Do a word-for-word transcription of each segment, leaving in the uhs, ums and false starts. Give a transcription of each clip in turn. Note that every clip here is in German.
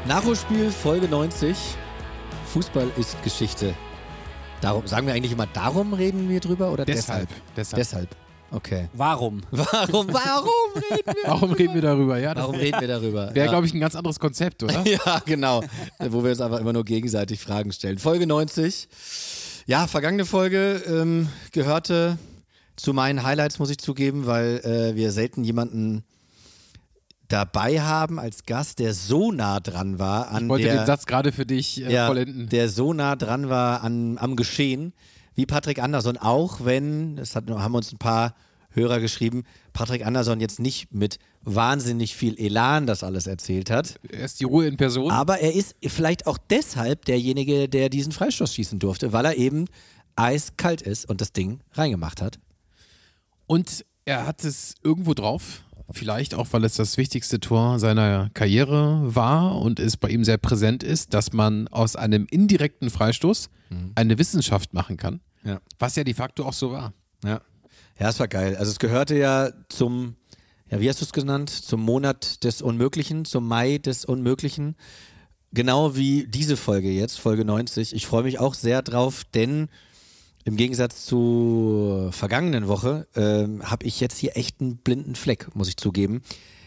Nachholspiel Folge neunzig. Fußball ist Geschichte. Darum, sagen wir eigentlich immer, darum reden wir drüber oder deshalb? Deshalb. Deshalb. Okay. Warum? Warum? Warum reden wir Warum darüber? reden wir darüber? Ja, das Warum reden wir darüber? wäre, Ja. glaube ich, ein ganz anderes Konzept, oder? Ja, genau. Wo wir uns einfach immer nur gegenseitig Fragen stellen. Folge neunzig. Ja, vergangene Folge ähm, gehörte zu meinen Highlights, muss ich zugeben, weil äh, wir selten jemanden dabei haben als Gast, der so nah dran war an Ich wollte der, den Satz gerade für dich äh, ja, vollenden. der so nah dran war an, am Geschehen, wie Patrick Andersson, auch wenn, das hat, haben uns ein paar Hörer geschrieben, Patrick Andersson jetzt nicht mit wahnsinnig viel Elan das alles erzählt hat. Er ist die Ruhe in Person. Aber er ist vielleicht auch deshalb derjenige, der diesen Freistoß schießen durfte, weil er eben eiskalt ist und das Ding reingemacht hat. Und er hat es irgendwo drauf. Vielleicht auch, weil es das wichtigste Tor seiner Karriere war und es bei ihm sehr präsent ist, dass man aus einem indirekten Freistoß mhm. eine Wissenschaft machen kann. Ja. Was ja de facto auch so war. Ja. Ja, es war geil. Also es gehörte ja zum, ja, wie hast du es genannt? Zum Monat des Unmöglichen, zum Mai des Unmöglichen. Genau wie diese Folge jetzt, Folge neunzig. Ich freue mich auch sehr drauf, denn im Gegensatz zur vergangenen Woche ähm, habe ich jetzt hier echt einen blinden Fleck, muss ich zugeben.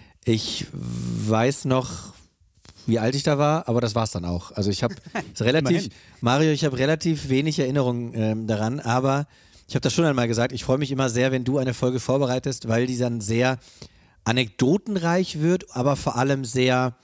Ich weiß noch, wie alt ich da war, aber das war es dann auch. Also ich habe relativ, Mario, ich habe relativ wenig Erinnerungen ähm, daran, aber ich habe das schon einmal gesagt, ich freue mich immer sehr, wenn du eine Folge vorbereitest, weil die dann sehr anekdotenreich wird, aber vor allem sehr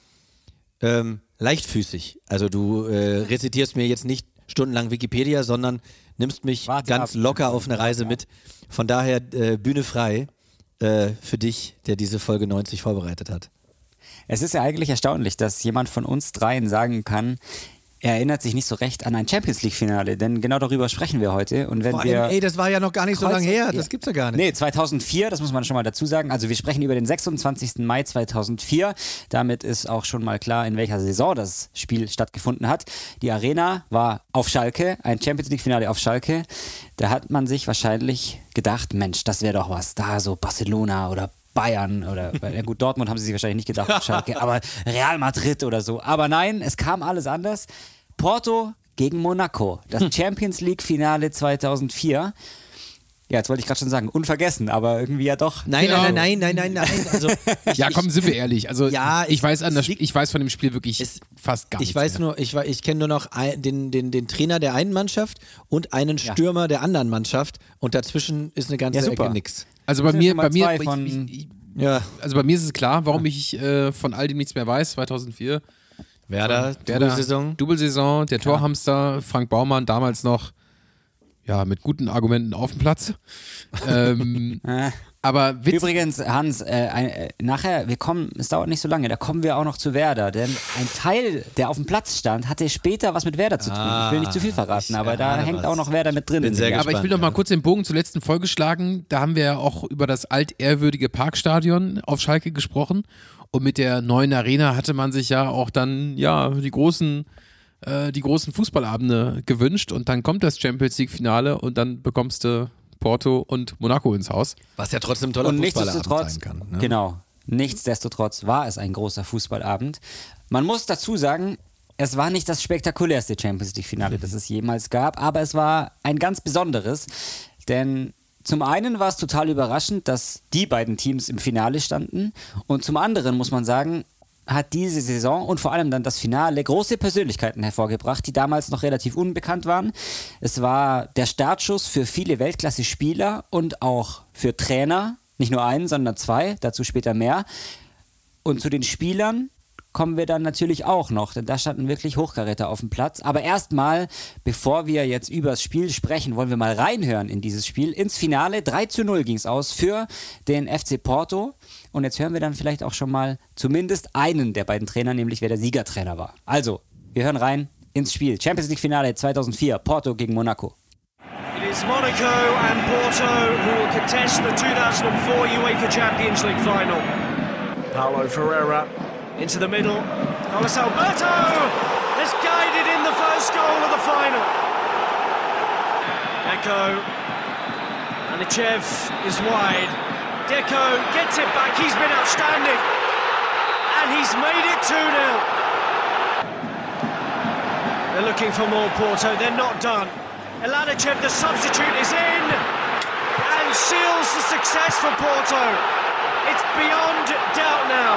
ähm, leichtfüßig. Also du äh, rezitierst mir jetzt nicht stundenlang Wikipedia, sondern nimmst mich Warte ganz ab. locker auf eine Reise mit. Von daher äh, Bühne frei äh, für dich, der diese Folge neunzig vorbereitet hat. Es ist ja eigentlich erstaunlich, dass jemand von uns dreien sagen kann, er erinnert sich nicht so recht an ein Champions-League-Finale, denn genau darüber sprechen wir heute. Und wenn Vor wir allem, ey, das war ja noch gar nicht so Kreuz- lange her, ja. das gibt's ja gar nicht. Nee, zweitausendvier, das muss man schon mal dazu sagen. Also wir sprechen über den sechsundzwanzigsten Mai zweitausendvier. Damit ist auch schon mal klar, in welcher Saison das Spiel stattgefunden hat. Die Arena war auf Schalke, ein Champions-League-Finale auf Schalke. Da hat man sich wahrscheinlich gedacht, Mensch, das wäre doch was. Da so Barcelona oder Bayern oder, ja gut, Dortmund haben sie sich wahrscheinlich nicht gedacht auf Schalke, aber Real Madrid oder so. Aber nein, es kam alles anders. Porto gegen Monaco, das Champions League Finale zweitausendvier. Ja, jetzt wollte ich gerade schon sagen, unvergessen, aber irgendwie ja doch. Nein, Ja. nein, nein, nein, nein, nein, nein. Also, ich, Ja, komm, sind wir ehrlich. Also Ja, ich, ich- weiß an das, es liegt- ich weiß von dem Spiel wirklich es- fast gar ich nichts weiß mehr. nur, ich, wei- ich kenne nur noch ein, den, den, den Trainer der einen Mannschaft und einen Ja. Stürmer der anderen Mannschaft und dazwischen ist eine ganze Ja, super. Ecke nix. Also bei Das sind mir, schon mal bei mir, zwei ich, von- ich, ich, Ja, also bei mir ist es klar, warum ich äh, von all dem nichts mehr weiß. zweitausendvier. Werder, Werder, Saison. Double-Saison, der Torhamster, Frank Baumann, damals noch ja mit guten Argumenten auf dem Platz. ähm, Äh. aber Witz, Übrigens, Hans, äh, ein, äh, nachher, wir kommen, es dauert nicht so lange, da kommen wir auch noch zu Werder, denn ein Teil, der auf dem Platz stand, hatte später was mit Werder zu tun. ich will nicht zu viel verraten, ich aber da erahne hängt was. auch noch Werder mit drin. Bin sehr aber ich will gespannt, noch mal ja. kurz den Bogen zur letzten Folge schlagen. Da haben wir ja auch über das altehrwürdige Parkstadion auf Schalke gesprochen. Und mit der neuen Arena hatte man sich ja auch dann ja die großen, äh, die großen Fußballabende gewünscht. Und dann kommt das Champions League-Finale und dann bekommst du Porto und Monaco ins Haus. Was ja trotzdem ein toller Und Fußballerabend nichtsdestotrotz, sein kann. Ne? genau, nichtsdestotrotz war es ein großer Fußballabend. Man muss dazu sagen, es war nicht das spektakulärste Champions League-Finale, das es jemals gab, aber es war ein ganz besonderes, denn zum einen war es total überraschend, dass die beiden Teams im Finale standen und zum anderen muss man sagen, hat diese Saison und vor allem dann das Finale große Persönlichkeiten hervorgebracht, die damals noch relativ unbekannt waren. Es war der Startschuss für viele Weltklasse-Spieler und auch für Trainer, nicht nur einen, sondern zwei, dazu später mehr. Und zu den Spielern kommen wir dann natürlich auch noch, denn da standen wirklich Hochkaräter auf dem Platz. Aber erstmal, bevor wir jetzt über das Spiel sprechen, wollen wir mal reinhören in dieses Spiel. Ins Finale, drei zu null ging es aus für den F C Porto. Und jetzt hören wir dann vielleicht auch schon mal zumindest einen der beiden Trainer, nämlich wer der Siegertrainer war. Also, wir hören rein ins Spiel. Champions League Finale zweitausendvier, Porto gegen Monaco. It is Monaco and Porto who will contest the two thousand four UEFA Champions League final. Paulo Ferreira into the middle. Carlos Alberto has guided in the first goal of the final. Deco. Anichev is wide. Deco gets it back. He's been outstanding. And he's made it two nil. They're looking for more, Porto. They're not done. Eladachev, the substitute, is in and seals the success for Porto. It's beyond doubt now.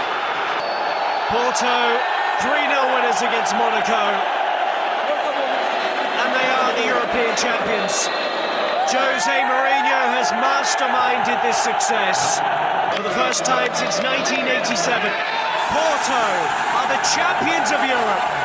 Porto, three nil winners against Monaco. And they are the European champions. Jose Mourinho has masterminded this success. For the first time since nineteen eighty-seven, Porto are the champions of Europe.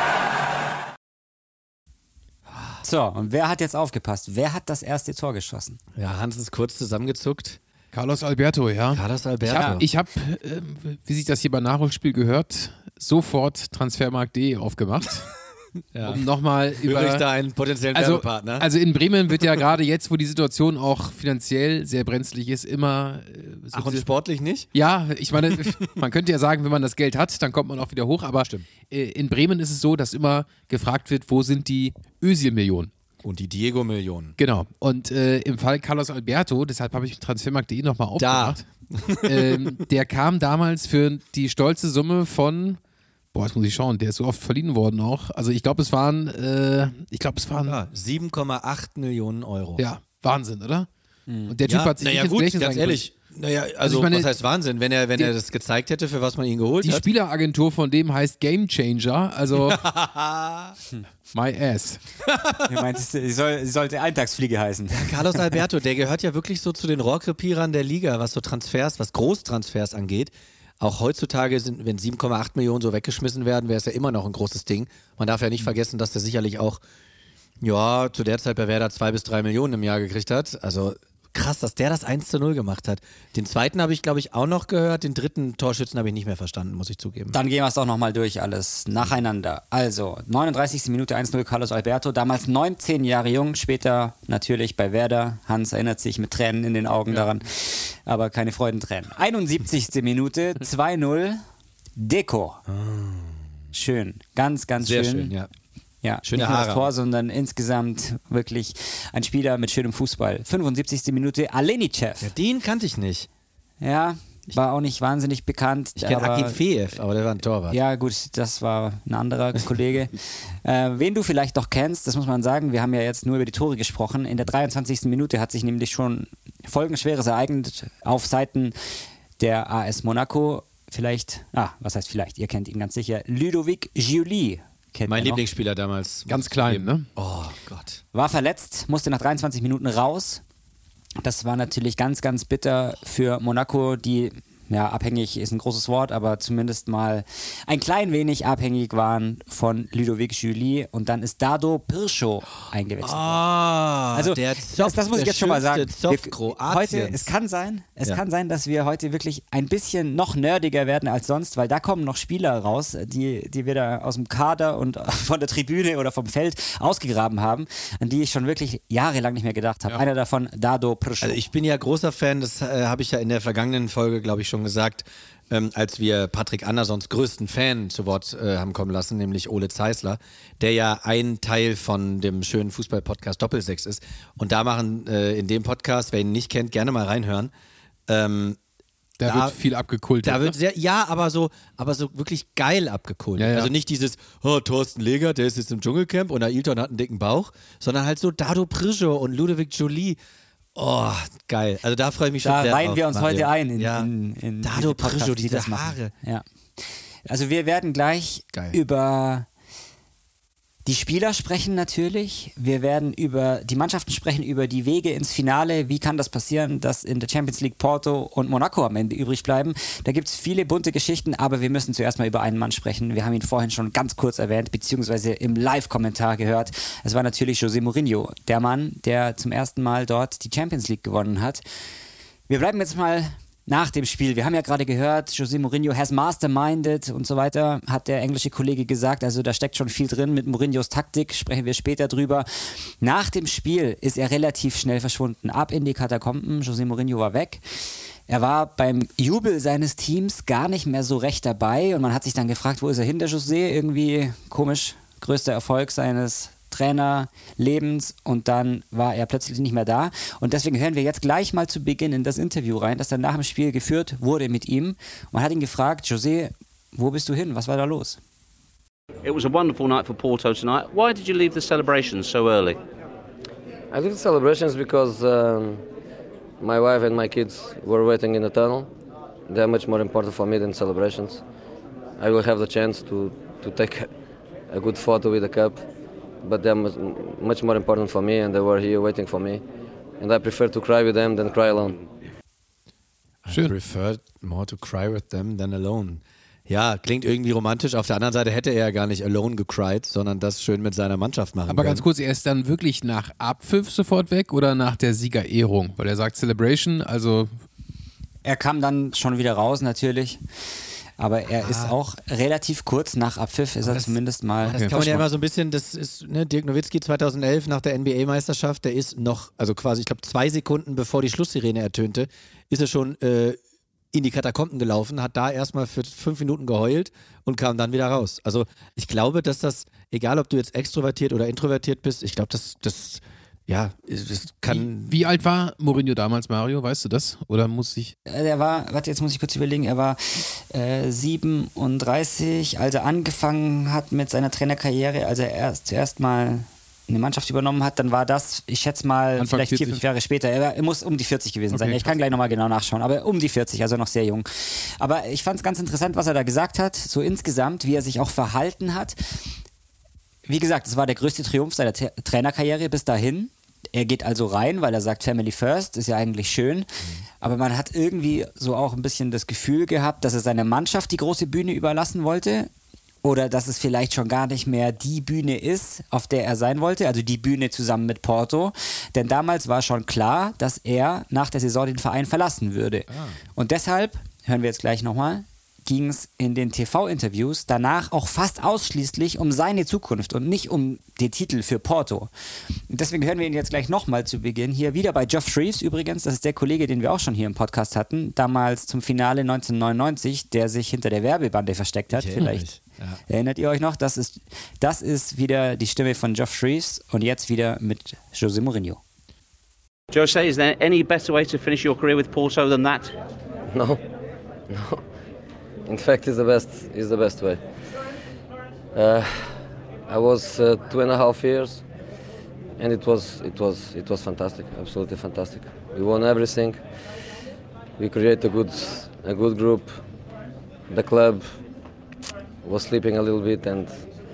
So, und wer hat jetzt aufgepasst? Wer hat das erste Tor geschossen? Ja, Hans ist kurz zusammengezuckt. Carlos Alberto, ja. Carlos Alberto. Ich habe, hab, äh, wie sich das hier beim Nachholspiel gehört, sofort transfermarkt punkt de aufgemacht. Ja. Um nochmal über. Höre ich da einen potenziellen also, Werbepartner? also in Bremen wird ja gerade jetzt, wo die Situation auch finanziell sehr brenzlig ist, immer. Äh, so Ach, und sportlich nicht? Ja, ich meine, man könnte ja sagen, wenn man das Geld hat, dann kommt man auch wieder hoch. Aber äh, in Bremen ist es so, dass immer gefragt wird, wo sind die Özil-Millionen? Und die Diego-Millionen. Genau. Und äh, im Fall Carlos Alberto, deshalb habe ich transfermarkt punkt de nochmal aufgemacht. ähm, der kam damals für die stolze Summe von. Boah, jetzt muss ich schauen, der ist so oft verliehen worden auch. Also ich glaube, es waren, äh, ich glaube, es waren Ja, sieben Komma acht Millionen Euro. Ja, Wahnsinn, oder? Mhm. Und der Typ ja, hat sich naja, nicht ins gut, Gedächtnis ganz ehrlich. Naja, also, Also ich meine, was heißt Wahnsinn, wenn er, wenn die, er das gezeigt hätte, für was man ihn geholt die hat? Die Spieleragentur von dem heißt Game Changer, also my ass. Du meinst, sie, soll, sie sollte Alltagsfliege heißen. Carlos Alberto, der gehört ja wirklich so zu den Rohrkrepierern der Liga, was so Transfers, was Großtransfers angeht. Auch heutzutage sind, wenn sieben Komma acht Millionen so weggeschmissen werden, wäre es ja immer noch ein großes Ding. Man darf ja nicht vergessen, dass der sicherlich auch, ja, zu der Zeit bei Werder zwei bis drei Millionen im Jahr gekriegt hat. Also krass, dass der das eins zu null gemacht hat. Den zweiten habe ich, glaube ich, auch noch gehört. Den dritten Torschützen habe ich nicht mehr verstanden, muss ich zugeben. Dann gehen wir es doch nochmal durch, alles nacheinander. Also, neununddreißigste Minute eins null Carlos Alberto, damals neunzehn Jahre jung, später natürlich bei Werder. Hans erinnert sich mit Tränen in den Augen ja. daran, aber keine Freudentränen. einundsiebzigste Minute zwei null Deco. Schön, ganz, ganz Sehr schön. schön, ja. Ja, schöne nicht nur das Haare. Tor, sondern insgesamt wirklich ein Spieler mit schönem Fußball. fünfundsiebzigste Minute Alenichev. Ja, den kannte ich nicht. Ja, war auch nicht wahnsinnig bekannt. Ich kenne Akin Feev, aber der war ein Torwart. Ja gut, das war ein anderer Kollege. äh, wen du vielleicht doch kennst, das muss man sagen, wir haben ja jetzt nur über die Tore gesprochen. In der dreiundzwanzigsten Minute hat sich nämlich schon folgenschweres ereignet auf Seiten der A S Monaco. Vielleicht, ah, was heißt vielleicht, ihr kennt ihn ganz sicher, Ludovic Giuly. Kennt mein ihr noch? Lieblingsspieler damals. Ganz klein, ne? Oh Gott. War verletzt, musste nach dreiundzwanzig Minuten raus. Das war natürlich ganz, ganz bitter für Monaco, die, ja, abhängig ist ein großes Wort, aber zumindest mal ein klein wenig abhängig waren von Ludovic Giuly. Und dann ist Dado Pirso eingewechselt. Ah, Also der das, Zopf, das muss ich der jetzt schon mal sagen. Zopf Wir, Kroatiens. heute, es kann sein, es Ja. kann sein, dass wir heute wirklich ein bisschen noch nerdiger werden als sonst, weil da kommen noch Spieler raus, die, die wir da aus dem Kader und von der Tribüne oder vom Feld ausgegraben haben, an die ich schon wirklich jahrelang nicht mehr gedacht habe. Ja. Einer davon, Dado Pirso. Also ich bin ja großer Fan, das äh, habe ich ja in der vergangenen Folge, glaube ich, schon gesagt, ähm, als wir Patrick Andersons größten Fan zu Wort äh, haben kommen lassen, nämlich Ole Zeisler, der ja ein Teil von dem schönen Fußball-Podcast Doppelsechs ist. Und da machen äh, in dem Podcast, wer ihn nicht kennt, gerne mal reinhören. Ähm, Da, Da- wird viel abgekultet. Da wird ne? sehr, ja, aber so, aber so wirklich geil abgekult. Ja, ja. Also nicht dieses, oh, Thorsten Leger, der ist jetzt im Dschungelcamp und Ailton hat einen dicken Bauch, sondern halt so Dado Pirso und Ludovic Giuly. Oh, geil. Also da freue ich mich schon Da sehr reihen drauf, wir uns Mario. heute ein in, ja. in, in Dado diese Podcasts, Pirso, die diese das machen. Haare. Ja. Also wir werden gleich Geil. über die Spieler sprechen natürlich. Wir werden über die Mannschaften sprechen, über die Wege ins Finale. Wie kann das passieren, dass in der Champions League Porto und Monaco am Ende übrig bleiben? Da gibt es viele bunte Geschichten, aber wir müssen zuerst mal über einen Mann sprechen. Wir haben ihn vorhin schon ganz kurz erwähnt, beziehungsweise im Live-Kommentar gehört. Es war natürlich José Mourinho, der Mann, der zum ersten Mal dort die Champions League gewonnen hat. Wir bleiben jetzt mal nach dem Spiel. Wir haben ja gerade gehört, José Mourinho has masterminded und so weiter, hat der englische Kollege gesagt. Also da steckt schon viel drin mit Mourinhos Taktik, sprechen wir später drüber. Nach dem Spiel ist er relativ schnell verschwunden. Ab in die Katakomben, José Mourinho war weg. Er war beim Jubel seines Teams gar nicht mehr so recht dabei und man hat sich dann gefragt, wo ist er hin, der José? Irgendwie komisch, größter Erfolg seines Trainerlebens und dann war er plötzlich nicht mehr da und deswegen hören wir jetzt gleich mal zu Beginn in das Interview rein, das dann nach dem Spiel geführt wurde mit ihm. Man hat ihn gefragt, José, wo bist du hin? Was war da los? It was a wonderful night for Porto tonight. Why did you leave the celebrations so early? I leave the celebrations because um, my wife and my kids were waiting in the tunnel. They're much more important for me than celebrations. I will have the chance to, to take a good photo with the cup, but they're much more important for me, and they were here waiting for me. And I prefer to cry with them than cry alone. Schön. I prefer more to cry with them than alone. Ja, klingt irgendwie romantisch. Auf der anderen Seite hätte er ja gar nicht alone gecried, sondern das schön mit seiner Mannschaft machen Aber können. ganz kurz, er ist dann wirklich nach Abpfiff sofort weg oder nach der Siegerehrung? Weil er sagt Celebration, also... Er kam dann schon wieder raus natürlich, aber er ah. ist auch relativ kurz nach Abpfiff, ist er das, zumindest mal... Das kann man ja immer so ein bisschen, das ist ne, Dirk Nowitzki zweitausendelf nach der N B A-Meisterschaft, der ist noch, also quasi, ich glaube zwei Sekunden bevor die Schlusssirene ertönte, ist er schon... Äh, in die Katakomben gelaufen, hat da erstmal für fünf Minuten geheult und kam dann wieder raus. Also ich glaube, dass das, egal ob du jetzt extrovertiert oder introvertiert bist, ich glaube, das, das, ja, das kann... Wie, wie alt war Mourinho damals, Mario? Weißt du das? Oder muss ich... Er war, warte, jetzt muss ich kurz überlegen, er war äh, siebenunddreißig, als er angefangen hat mit seiner Trainerkarriere, als er erst zuerst mal eine Mannschaft übernommen hat, dann war das, ich schätze mal, Anfang vielleicht vierzig. vier, fünf Jahre später. Er, war, er muss um die vierzig gewesen okay, sein. Ich kann gleich nochmal genau nachschauen, aber um die vierzig, also noch sehr jung. Aber ich fand es ganz interessant, was er da gesagt hat, so insgesamt, wie er sich auch verhalten hat. Wie gesagt, es war der größte Triumph seiner T- Trainerkarriere bis dahin. Er geht also rein, weil er sagt Family First, ist ja eigentlich schön. Mhm. Aber man hat irgendwie so auch ein bisschen das Gefühl gehabt, dass er seiner Mannschaft die große Bühne überlassen wollte. Oder dass es vielleicht schon gar nicht mehr die Bühne ist, auf der er sein wollte, also die Bühne zusammen mit Porto. Denn damals war schon klar, dass er nach der Saison den Verein verlassen würde. Ah. Und deshalb, hören wir jetzt gleich nochmal, ging es in den T V-Interviews danach auch fast ausschließlich um seine Zukunft und nicht um den Titel für Porto. Und deswegen hören wir ihn jetzt gleich nochmal zu Beginn hier wieder bei Geoff Shreeves übrigens, das ist der Kollege, den wir auch schon hier im Podcast hatten, damals zum Finale neunzehnhundertneunundneunzig, der sich hinter der Werbebande versteckt hat. Vielleicht ja. Erinnert ihr euch noch? Das ist, das ist wieder die Stimme von Geoff Shreeves und jetzt wieder mit José Mourinho. Jose, is there any better way to finish your career with Porto than that? No, no. In fact, it's the best. It's the best way. Uh, I was uh, two and a half years, and it was it was it was fantastic. Absolutely fantastic. We won everything. We created a good a good group. The club was sleeping a little bit and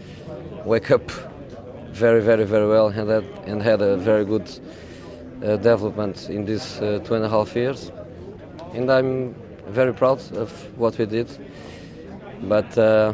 wake up very very very well, and had and had a very good uh, development in these uh, two and a half years. And I'm very proud of what we did, but uh,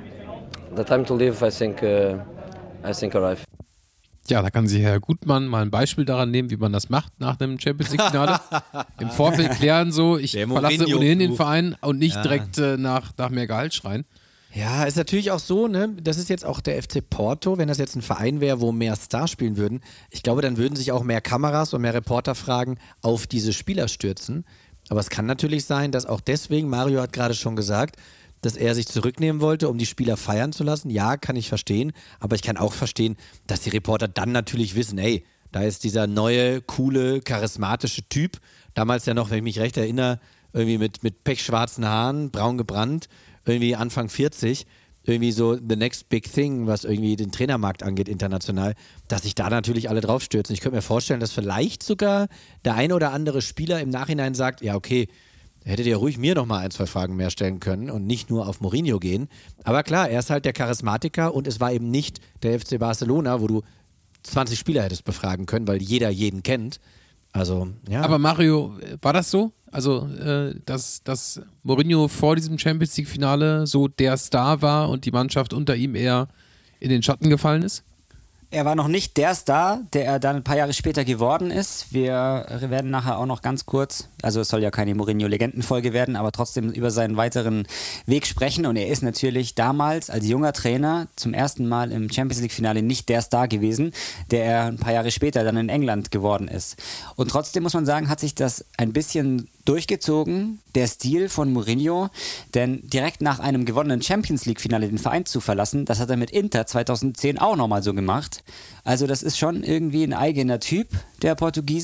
the time to leave, I think, uh, I think arrived. Ja, da kann sich Herr Gutmann mal ein Beispiel daran nehmen, wie man das macht nach einem Champions League-Finale. Im Vorfeld klären so, ich verlasse ohnehin den Verein und nicht ja. direkt äh, nach, nach mehr Gehalt schreien. Ja, ist natürlich auch so, ne? Das ist jetzt auch der F C Porto, wenn das jetzt ein Verein wäre, wo mehr Stars spielen würden. Ich glaube, dann würden sich auch mehr Kameras und mehr Reporterfragen auf diese Spieler stürzen. Aber es kann natürlich sein, dass auch deswegen, Mario hat gerade schon gesagt, dass er sich zurücknehmen wollte, um die Spieler feiern zu lassen. Ja, kann ich verstehen. Aber ich kann auch verstehen, dass die Reporter dann natürlich wissen, ey, da ist dieser neue, coole, charismatische Typ. Damals ja noch, wenn ich mich recht erinnere, irgendwie mit, mit pechschwarzen Haaren, braun gebrannt, irgendwie Anfang vierzig. Irgendwie so the next big thing, was irgendwie den Trainermarkt angeht international, dass sich da natürlich alle draufstürzen. Ich könnte mir vorstellen, dass vielleicht sogar der ein oder andere Spieler im Nachhinein sagt, ja okay, hättet ihr ruhig mir nochmal ein, zwei Fragen mehr stellen können und nicht nur auf Mourinho gehen. Aber klar, er ist halt der Charismatiker und es war eben nicht der F C Barcelona, wo du zwanzig Spieler hättest befragen können, weil jeder jeden kennt. Also, ja. Aber Mario, war das so? Also, äh, dass, dass Mourinho vor diesem Champions League-Finale so der Star war und die Mannschaft unter ihm eher in den Schatten gefallen ist? Er war noch nicht der Star, der er dann ein paar Jahre später geworden ist. Wir werden nachher auch noch ganz kurz, also es soll ja keine Mourinho-Legendenfolge werden, aber trotzdem über seinen weiteren Weg sprechen. Und er ist natürlich damals als junger Trainer zum ersten Mal im Champions-League-Finale nicht der Star gewesen, der er ein paar Jahre später dann in England geworden ist. Und trotzdem muss man sagen, hat sich das ein bisschen durchgezogen, der Stil von Mourinho, denn direkt nach einem gewonnenen Champions-League-Finale den Verein zu verlassen, das hat er mit Inter zweitausendzehn auch nochmal so gemacht. Also das ist schon irgendwie ein eigener Typ, der Portugiese,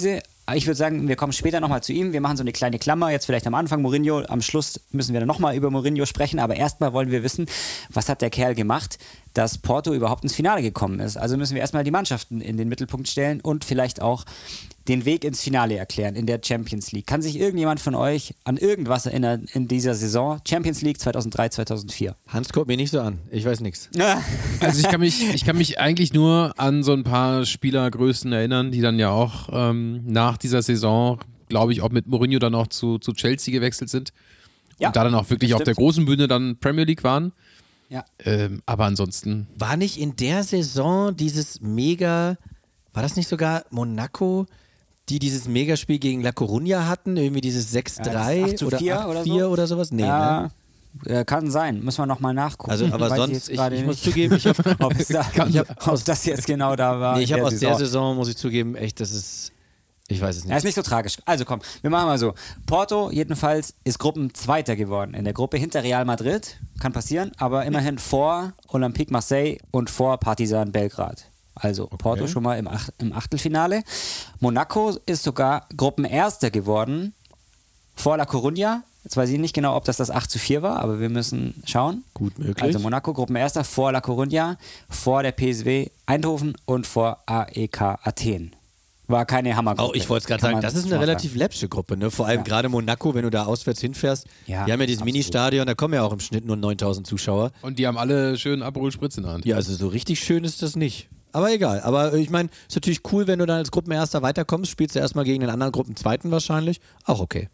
Aber ich würde sagen, wir kommen später nochmal zu ihm. Wir machen so eine kleine Klammer, jetzt vielleicht am Anfang Mourinho. Am Schluss müssen wir dann nochmal über Mourinho sprechen. Aber erstmal wollen wir wissen, was hat der Kerl gemacht, dass Porto überhaupt ins Finale gekommen ist. Also müssen wir erstmal die Mannschaften in den Mittelpunkt stellen und vielleicht auch den Weg ins Finale erklären in der Champions League. Kann sich irgendjemand von euch an irgendwas erinnern in dieser Saison? Champions League zweitausenddrei, zweitausendvier. Hans guckt mir nicht so an. Ich weiß nichts. Also ich kann mich, ich kann mich eigentlich nur an so ein paar Spielergrößen erinnern, die dann ja auch ähm, nach dieser Saison, glaube ich, auch mit Mourinho dann auch zu, zu Chelsea gewechselt sind. Ja, und da dann auch wirklich auf der großen Bühne dann Premier League waren. Ja. Ähm, aber ansonsten. War nicht in der Saison dieses mega, war das nicht sogar Monaco, die dieses Megaspiel gegen La Coruña hatten? Irgendwie dieses sechs drei Ja, acht zu oder vier acht oder vier so? oder sowas? Nee, Ja, ne? äh, kann sein. Müssen wir nochmal nachgucken. Also, aber Weiß sonst, jetzt ich, gerade ich muss nicht, zugeben, ich habe ob, es da, ich hab ob das jetzt genau da war. nee, ich in hab aus Saison. der Saison, muss ich zugeben, echt, das ist, ich weiß es Ja, nicht. ist nicht so tragisch. Also komm, wir machen mal so. Porto jedenfalls ist Gruppenzweiter geworden in der Gruppe hinter Real Madrid. Kann passieren, aber immerhin vor Olympique Marseille und vor Partizan Belgrad. Also Porto schon mal im, Ach- im Achtelfinale. Monaco ist sogar Gruppenerster geworden vor La Coruña. Jetzt weiß ich nicht genau, ob das das acht zu vier war, aber wir müssen schauen. Gut möglich. Also Monaco Gruppenerster vor La Coruña, vor der P S V Eindhoven und vor A E K Athen. War keine Hammergruppe. Oh, ich wollte es gerade kann sagen, man das ist schon eine mal relativ läppsche Gruppe, ne? Vor allem Ja. gerade Monaco, wenn du da auswärts hinfährst. Ja, die haben ja dieses absolut. Ministadion, da kommen ja auch im Schnitt nur neuntausend Zuschauer. Und die haben alle schön Aperol Spritz in der Hand. Ja, also so richtig schön ist das nicht. Aber egal. Aber ich meine, ist natürlich cool, wenn du dann als Gruppenerster weiterkommst, spielst du erstmal gegen den anderen Gruppenzweiten wahrscheinlich. Auch okay.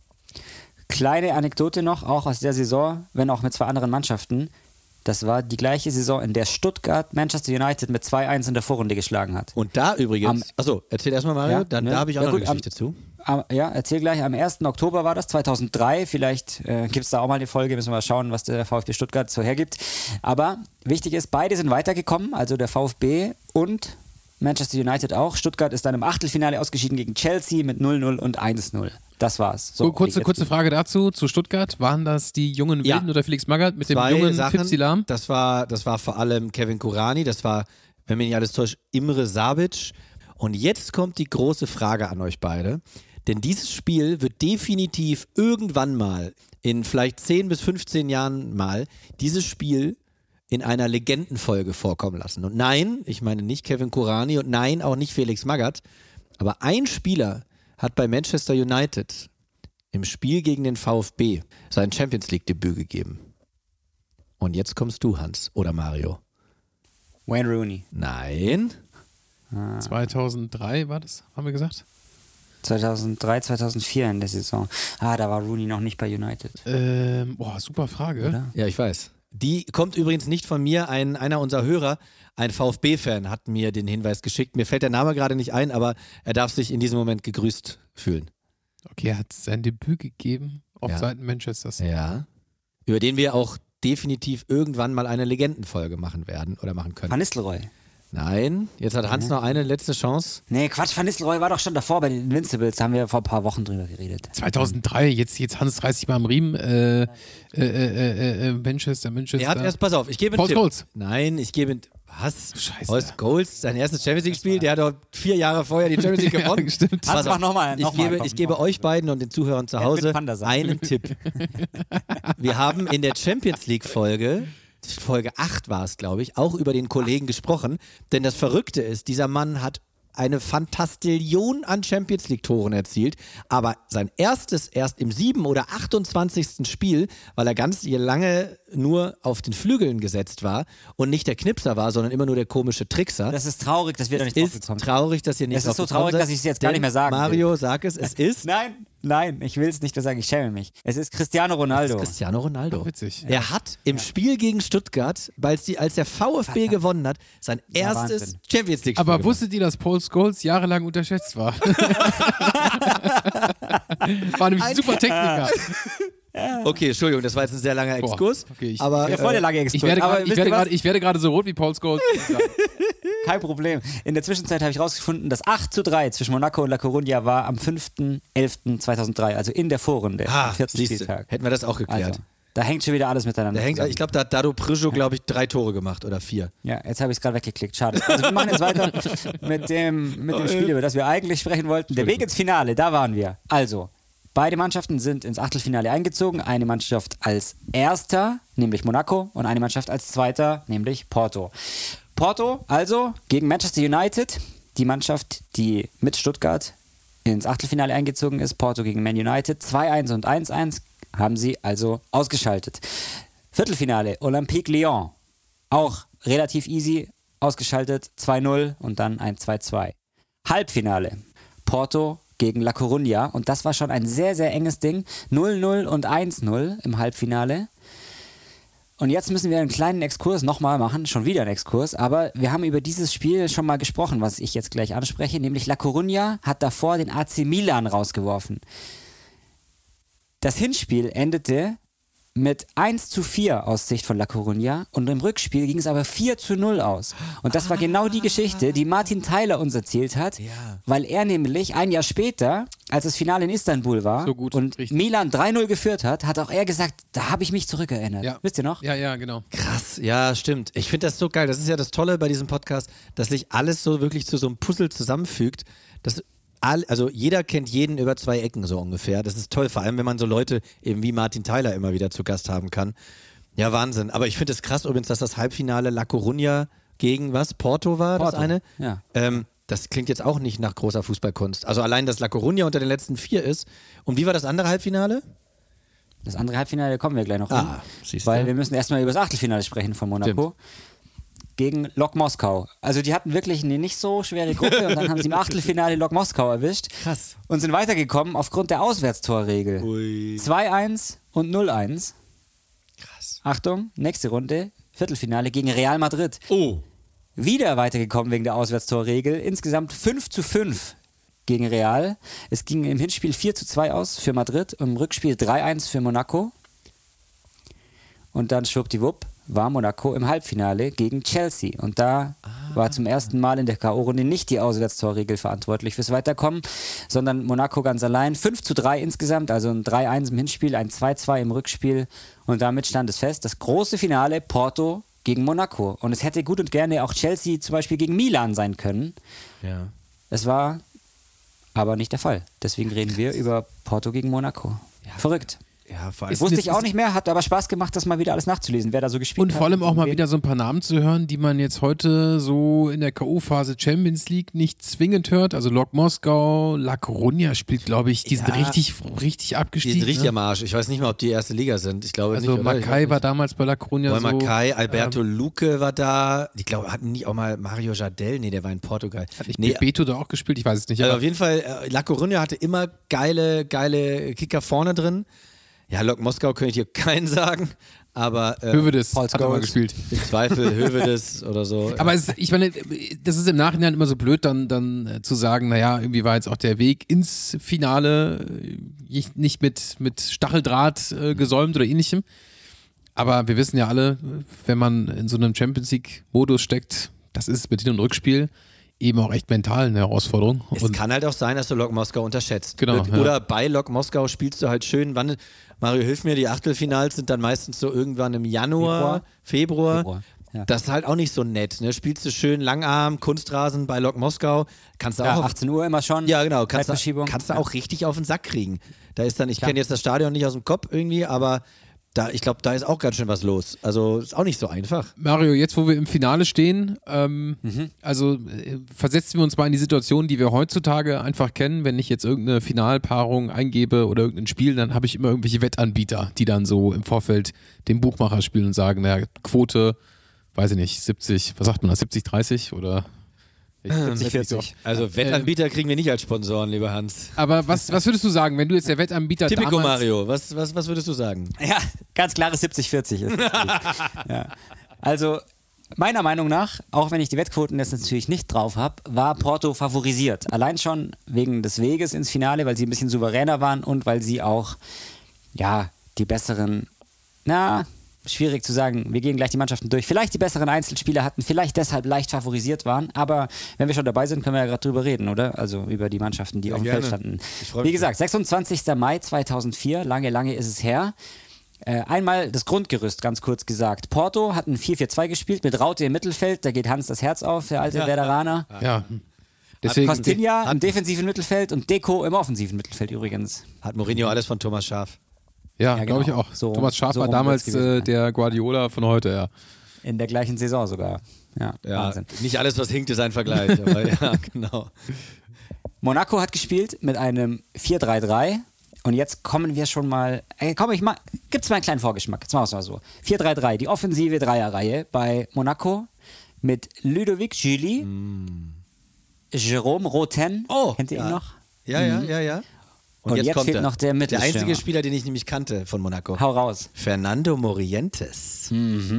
Kleine Anekdote noch, auch aus der Saison, wenn auch mit zwei anderen Mannschaften. Das war die gleiche Saison, in der Stuttgart Manchester United mit zwei eins in der Vorrunde geschlagen hat. Und da übrigens, Am- achso, erzähl erstmal Mario, Ja, dann ne? da habe ich auch Ja, noch gut, eine Geschichte zu. Am, ja, erzähl gleich. Am ersten Oktober war das, zweitausenddrei. Vielleicht äh, gibt es da auch mal eine Folge, müssen wir mal schauen, was der VfB Stuttgart so hergibt. Aber wichtig ist, beide sind weitergekommen, also der VfB und Manchester United auch. Stuttgart ist dann im Achtelfinale ausgeschieden gegen Chelsea mit null null und eins null. Das war's. So, kurze, jetzt- kurze Frage dazu, zu Stuttgart. Waren das die jungen Ja. Wilden oder Felix Magath mit Zwei dem jungen Sachen. Fipsi Lahm? Das war, das war vor allem Kevin Kurani, das war, wenn mich nicht alles täuscht, Imre Sabic. Und jetzt kommt die große Frage an euch beide. Denn dieses Spiel wird definitiv irgendwann mal, in vielleicht zehn bis fünfzehn Jahren mal, dieses Spiel in einer Legendenfolge vorkommen lassen. Und nein, ich meine nicht Kevin Kurani und nein, auch nicht Felix Magath. Aber ein Spieler hat bei Manchester United im Spiel gegen den VfB sein Champions League Debüt gegeben. Und jetzt kommst du, Hans, oder Mario. Wayne Rooney. Nein. zweitausenddrei war das, haben wir gesagt? zweitausenddrei, zweitausendvier in der Saison. Ah, da war Rooney noch nicht bei United. Ähm, boah, super Frage. Oder? Ja, ich weiß. Die kommt übrigens nicht von mir. Ein, einer unserer Hörer, ein VfB-Fan, hat mir den Hinweis geschickt. Mir fällt der Name gerade nicht ein, aber er darf sich in diesem Moment gegrüßt fühlen. Okay, er hat sein Debüt gegeben auf Ja. Seiten Manchesters. Ja. Über den wir auch definitiv irgendwann mal eine Legendenfolge machen werden oder machen können. Van Nistelrooy. Nein, jetzt hat Hans noch eine letzte Chance. Nee, Quatsch, Van Nistelrooy war doch schon davor bei den Invincibles. Da haben wir vor ein paar Wochen drüber geredet. zweitausenddrei, jetzt, jetzt Hans dreißig Mal am Riemen. Äh, äh, äh, äh, Manchester, Manchester. Er hat erst, pass auf, ich gebe einen Paul Tipp. Scholes. Nein, ich gebe einen, was? Scheiße. Paul Scholes, sein erstes Champions League Spiel, der hat doch vier Jahre vorher die Champions League Ja, gewonnen. stimmt. Pass Hans, auf, mach noch mal, ich noch mal, gebe, komm, ich gebe noch. euch beiden und den Zuhörern zu Edwin Hause van der Sar. einen Tipp. Wir haben in der Champions League Folge, Folge acht war es, glaube ich, auch über den Kollegen gesprochen. Denn das Verrückte ist, dieser Mann hat eine Fantastillion an Champions League Toren erzielt, aber sein erstes erst im sieben oder achtundzwanzigsten Spiel, weil er ganz lange nur auf den Flügeln gesetzt war und nicht der Knipser war, sondern immer nur der komische Trickser. Das ist traurig, dass wir da nicht drauf ist gekommen sind. traurig, dass ihr nicht Es ist so drauf gekommen traurig, seid, dass ich es jetzt gar denn nicht mehr sagen will. Mario, sag es, es ist Nein, nein, ich will es nicht mehr sagen, ich schäme mich. Es ist Cristiano Ronaldo. Cristiano Ronaldo. Witzig. Er hat im Spiel gegen Stuttgart, als, die, als der VfB gewonnen hat, sein Ja, erstes Wahnsinn. Champions League Spiel Aber gemacht. wusstet ihr, dass Paul Scholes jahrelang unterschätzt war? War nämlich ein super Techniker. Okay, Entschuldigung, das war jetzt ein sehr langer Boah, Exkurs. okay, ich- aber Ja, voll der äh, lange Ich Exkurs. werde Aber gerade- ich wisst werde ihr was? gerade ich werde gerade so rot wie Paul Scholes. Kein Problem. In der Zwischenzeit habe ich rausgefunden, dass acht zu drei zwischen Monaco und La Coruña war am fünften elften zweitausenddrei, also in der Vorrunde, ah, am vierten siehste, Spieltag. hätten wir das auch geklärt. Also, Da hängt schon wieder alles miteinander. Da hängt, zusammen. ich glaube, da hat Dado Prijo, glaube ich, drei Tore gemacht oder vier. Ja, jetzt habe ich es gerade weggeklickt. Schade. Also wir machen jetzt weiter mit dem, mit dem Spiel, über das wir eigentlich sprechen wollten. Der Weg ins Finale, da waren wir. Also, beide Mannschaften sind ins Achtelfinale eingezogen. Eine Mannschaft als Erster, nämlich Monaco, und eine Mannschaft als Zweiter, nämlich Porto. Porto also gegen Manchester United, die Mannschaft, die mit Stuttgart ins Achtelfinale eingezogen ist. Porto gegen Man United, zwei eins und eins eins haben sie also ausgeschaltet. Viertelfinale, Olympique Lyon, auch relativ easy ausgeschaltet, zwei null und dann ein zwei zwei. Halbfinale, Porto gegen La Coruña und das war schon ein sehr, sehr enges Ding, null null und eins null im Halbfinale. Und jetzt müssen wir einen kleinen Exkurs nochmal machen, schon wieder einen Exkurs, aber wir haben über dieses Spiel schon mal gesprochen, was ich jetzt gleich anspreche, nämlich La Coruña hat davor den A C Milan rausgeworfen. Das Hinspiel endete mit eins zu vier aus Sicht von La Coruña und im Rückspiel ging es aber vier zu null aus. Und das war genau die Geschichte, die Martin Tyler uns erzählt hat, Ja. weil er nämlich ein Jahr später, als das Finale in Istanbul war So gut, und richtig. Milan drei null geführt hat, hat auch er gesagt, da habe ich mich zurückerinnert. Ja. Wisst ihr noch? Ja, ja, genau. Krass, ja, stimmt. Ich finde das so geil. Das ist ja das Tolle bei diesem Podcast, dass sich alles so wirklich zu so einem Puzzle zusammenfügt. Dass all, also jeder kennt jeden über zwei Ecken so ungefähr. Das ist toll, vor allem wenn man so Leute eben wie Martin Tyler immer wieder zu Gast haben kann. Ja, Wahnsinn. Aber ich finde es krass übrigens, dass das Halbfinale La Coruña gegen was? Porto war das Porto, eine? ja. Ähm, das klingt jetzt auch nicht nach großer Fußballkunst. Also allein, dass La Coruña unter den letzten vier ist. Und wie war das andere Halbfinale? Das andere Halbfinale kommen wir gleich noch Ah, hin, siehst du. weil wir müssen erstmal über das Achtelfinale sprechen von Monaco. Gegen Lok Moskau. Also die hatten wirklich eine nicht so schwere Gruppe und dann haben sie im Achtelfinale Lok Moskau erwischt. Krass. Und sind weitergekommen aufgrund der Auswärtstorregel. Ui. zwei eins und null eins. Krass. Achtung, nächste Runde, Viertelfinale gegen Real Madrid. Oh. Wieder weitergekommen wegen der Auswärtstorregel. Insgesamt fünf zu fünf gegen Real. Es ging im Hinspiel vier zu zwei aus für Madrid, im Rückspiel drei eins für Monaco. Und dann schwuppdiwupp war Monaco im Halbfinale gegen Chelsea. Und da ah. war zum ersten Mal in der K O-Runde nicht die Auswärtstorregel verantwortlich fürs Weiterkommen, sondern Monaco ganz allein. fünf zu drei insgesamt, also ein drei eins im Hinspiel, ein zwei zwei im Rückspiel. Und damit stand es fest, das große Finale Porto gegen Monaco. Und es hätte gut und gerne auch Chelsea zum Beispiel gegen Milan sein können. Ja. Es war aber nicht der Fall. Deswegen reden wir über Porto gegen Monaco. Verrückt. Ja, vor allem. Ich wusste ich auch nicht mehr, hat aber Spaß gemacht, das mal wieder alles nachzulesen, wer da so gespielt Und hat. vor allem auch mal Wen- wieder so ein paar Namen zu hören, die man jetzt heute so in der K O-Phase Champions League nicht zwingend hört. Also Lok Moskau, La Coruña spielt, glaube ich, die sind Ja. richtig, richtig Die abgestiegen. sind richtig ne? am Arsch. Ich weiß nicht mal, ob die erste Liga sind. Ich glaube Also nicht. oder? Ich Mackay weiß war nicht. damals bei La Coruña Boah, so. Mackay, Alberto Luque war da. Ich glaube, hatten nicht auch mal Mario Jardel? Nee, der war in Portugal. Hat nicht nee, Bebeto da auch gespielt? Ich weiß es nicht. also Aber auf jeden Fall, äh, La Coruña hatte immer geile, geile Kicker vorne drin. Ja, Lok Moskau könnte ich dir keinen sagen, aber äh, Hövedes Paul hat er mal Scholes. gespielt. im Zweifel Hövedes oder so. Aber es, ich meine, das ist im Nachhinein immer so blöd, dann, dann äh, zu sagen, naja, irgendwie war jetzt auch der Weg ins Finale äh, nicht mit, mit Stacheldraht äh, gesäumt oder ähnlichem. Aber wir wissen ja alle, wenn man in so einem Champions League-Modus steckt, das ist mit Hin- und Rückspiel eben auch echt mental eine Herausforderung. Es Und kann halt auch sein, dass du Lok Moskau unterschätzt. Genau, Oder ja. bei Lok Moskau spielst du halt schön, wann, Mario, hilf mir, die Achtelfinals sind dann meistens so irgendwann im Januar, Februar. Februar, ja. Das ist halt auch nicht so nett. Ne? Spielst du schön Langarm, Kunstrasen bei Lok Moskau, kannst du Ja, auch. achtzehn Uhr immer schon. Ja, genau, kannst du, Zeitverschiebung. kannst du Ja. auch richtig auf den Sack kriegen. Da ist dann, ich Klar. kenne jetzt das Stadion nicht aus dem Kopf irgendwie, aber da, ich glaube, da ist auch ganz schön was los. Also ist auch nicht so einfach. Mario, jetzt wo wir im Finale stehen, ähm, also äh, versetzen wir uns mal in die Situation, die wir heutzutage einfach kennen. Wenn ich jetzt irgendeine Finalpaarung eingebe oder irgendein Spiel, dann habe ich immer irgendwelche Wettanbieter, die dann so im Vorfeld den Buchmacher spielen und sagen, naja, Quote, weiß ich nicht, siebzig, was sagt man da, siebzig, dreißig oder siebzig vierzig. Also Wettanbieter kriegen wir nicht als Sponsoren, lieber Hans. Aber was, was würdest du sagen, wenn du jetzt der Wettanbieter Tipico damals... Mario, was, was, was würdest du sagen? Ja, ganz klares siebzig vierzig ist das. Ja. Also, meiner Meinung nach, auch wenn ich die Wettquoten jetzt natürlich nicht drauf habe, war Porto favorisiert. Allein schon wegen des Weges ins Finale, weil sie ein bisschen souveräner waren und weil sie auch, ja, die besseren, na, schwierig zu sagen, wir gehen gleich die Mannschaften durch, vielleicht die besseren Einzelspieler hatten, vielleicht deshalb leicht favorisiert waren, aber wenn wir schon dabei sind, können wir ja gerade drüber reden, oder? Also über die Mannschaften, die Ja, auf dem gerne. Feld standen. Ich freu Wie mich. gesagt, sechsundzwanzigster Mai zweitausendvier, lange, lange ist es her. Äh, einmal das Grundgerüst, ganz kurz gesagt. Porto hat ein vier vier zwei gespielt mit Raute im Mittelfeld, da geht Hans das Herz auf, der alte Ja. Veteraner. Ja. Deswegen, Costinha im defensiven Mittelfeld und Deco im offensiven Mittelfeld übrigens. Hat Mourinho alles von Thomas Schaaf. ja, Ja, glaube ich genau. auch. So- Thomas Schaaf so war rum damals wird's gewesen äh, sein. der Guardiola von heute, ja. In der gleichen Saison sogar. Ja, Ja, Wahnsinn. nicht alles, was hinkt, ist ein Vergleich. Aber ja, genau. Monaco hat gespielt mit einem vier drei drei. Und jetzt kommen wir schon mal. Ey, komm, ich mal. Gibt's mal einen kleinen Vorgeschmack. Jetzt machen wir es mal so. vier drei drei, die offensive Dreierreihe bei Monaco mit Ludovic Gilly, Jérôme Roten. Oh, Kennt ihr ja. ihn noch? Ja, ja, ja, ja. Und jetzt kommt fehlt er. noch der Der Mittelstürmer. einzige Spieler, den ich nämlich kannte von Monaco. Hau raus. Fernando Morientes.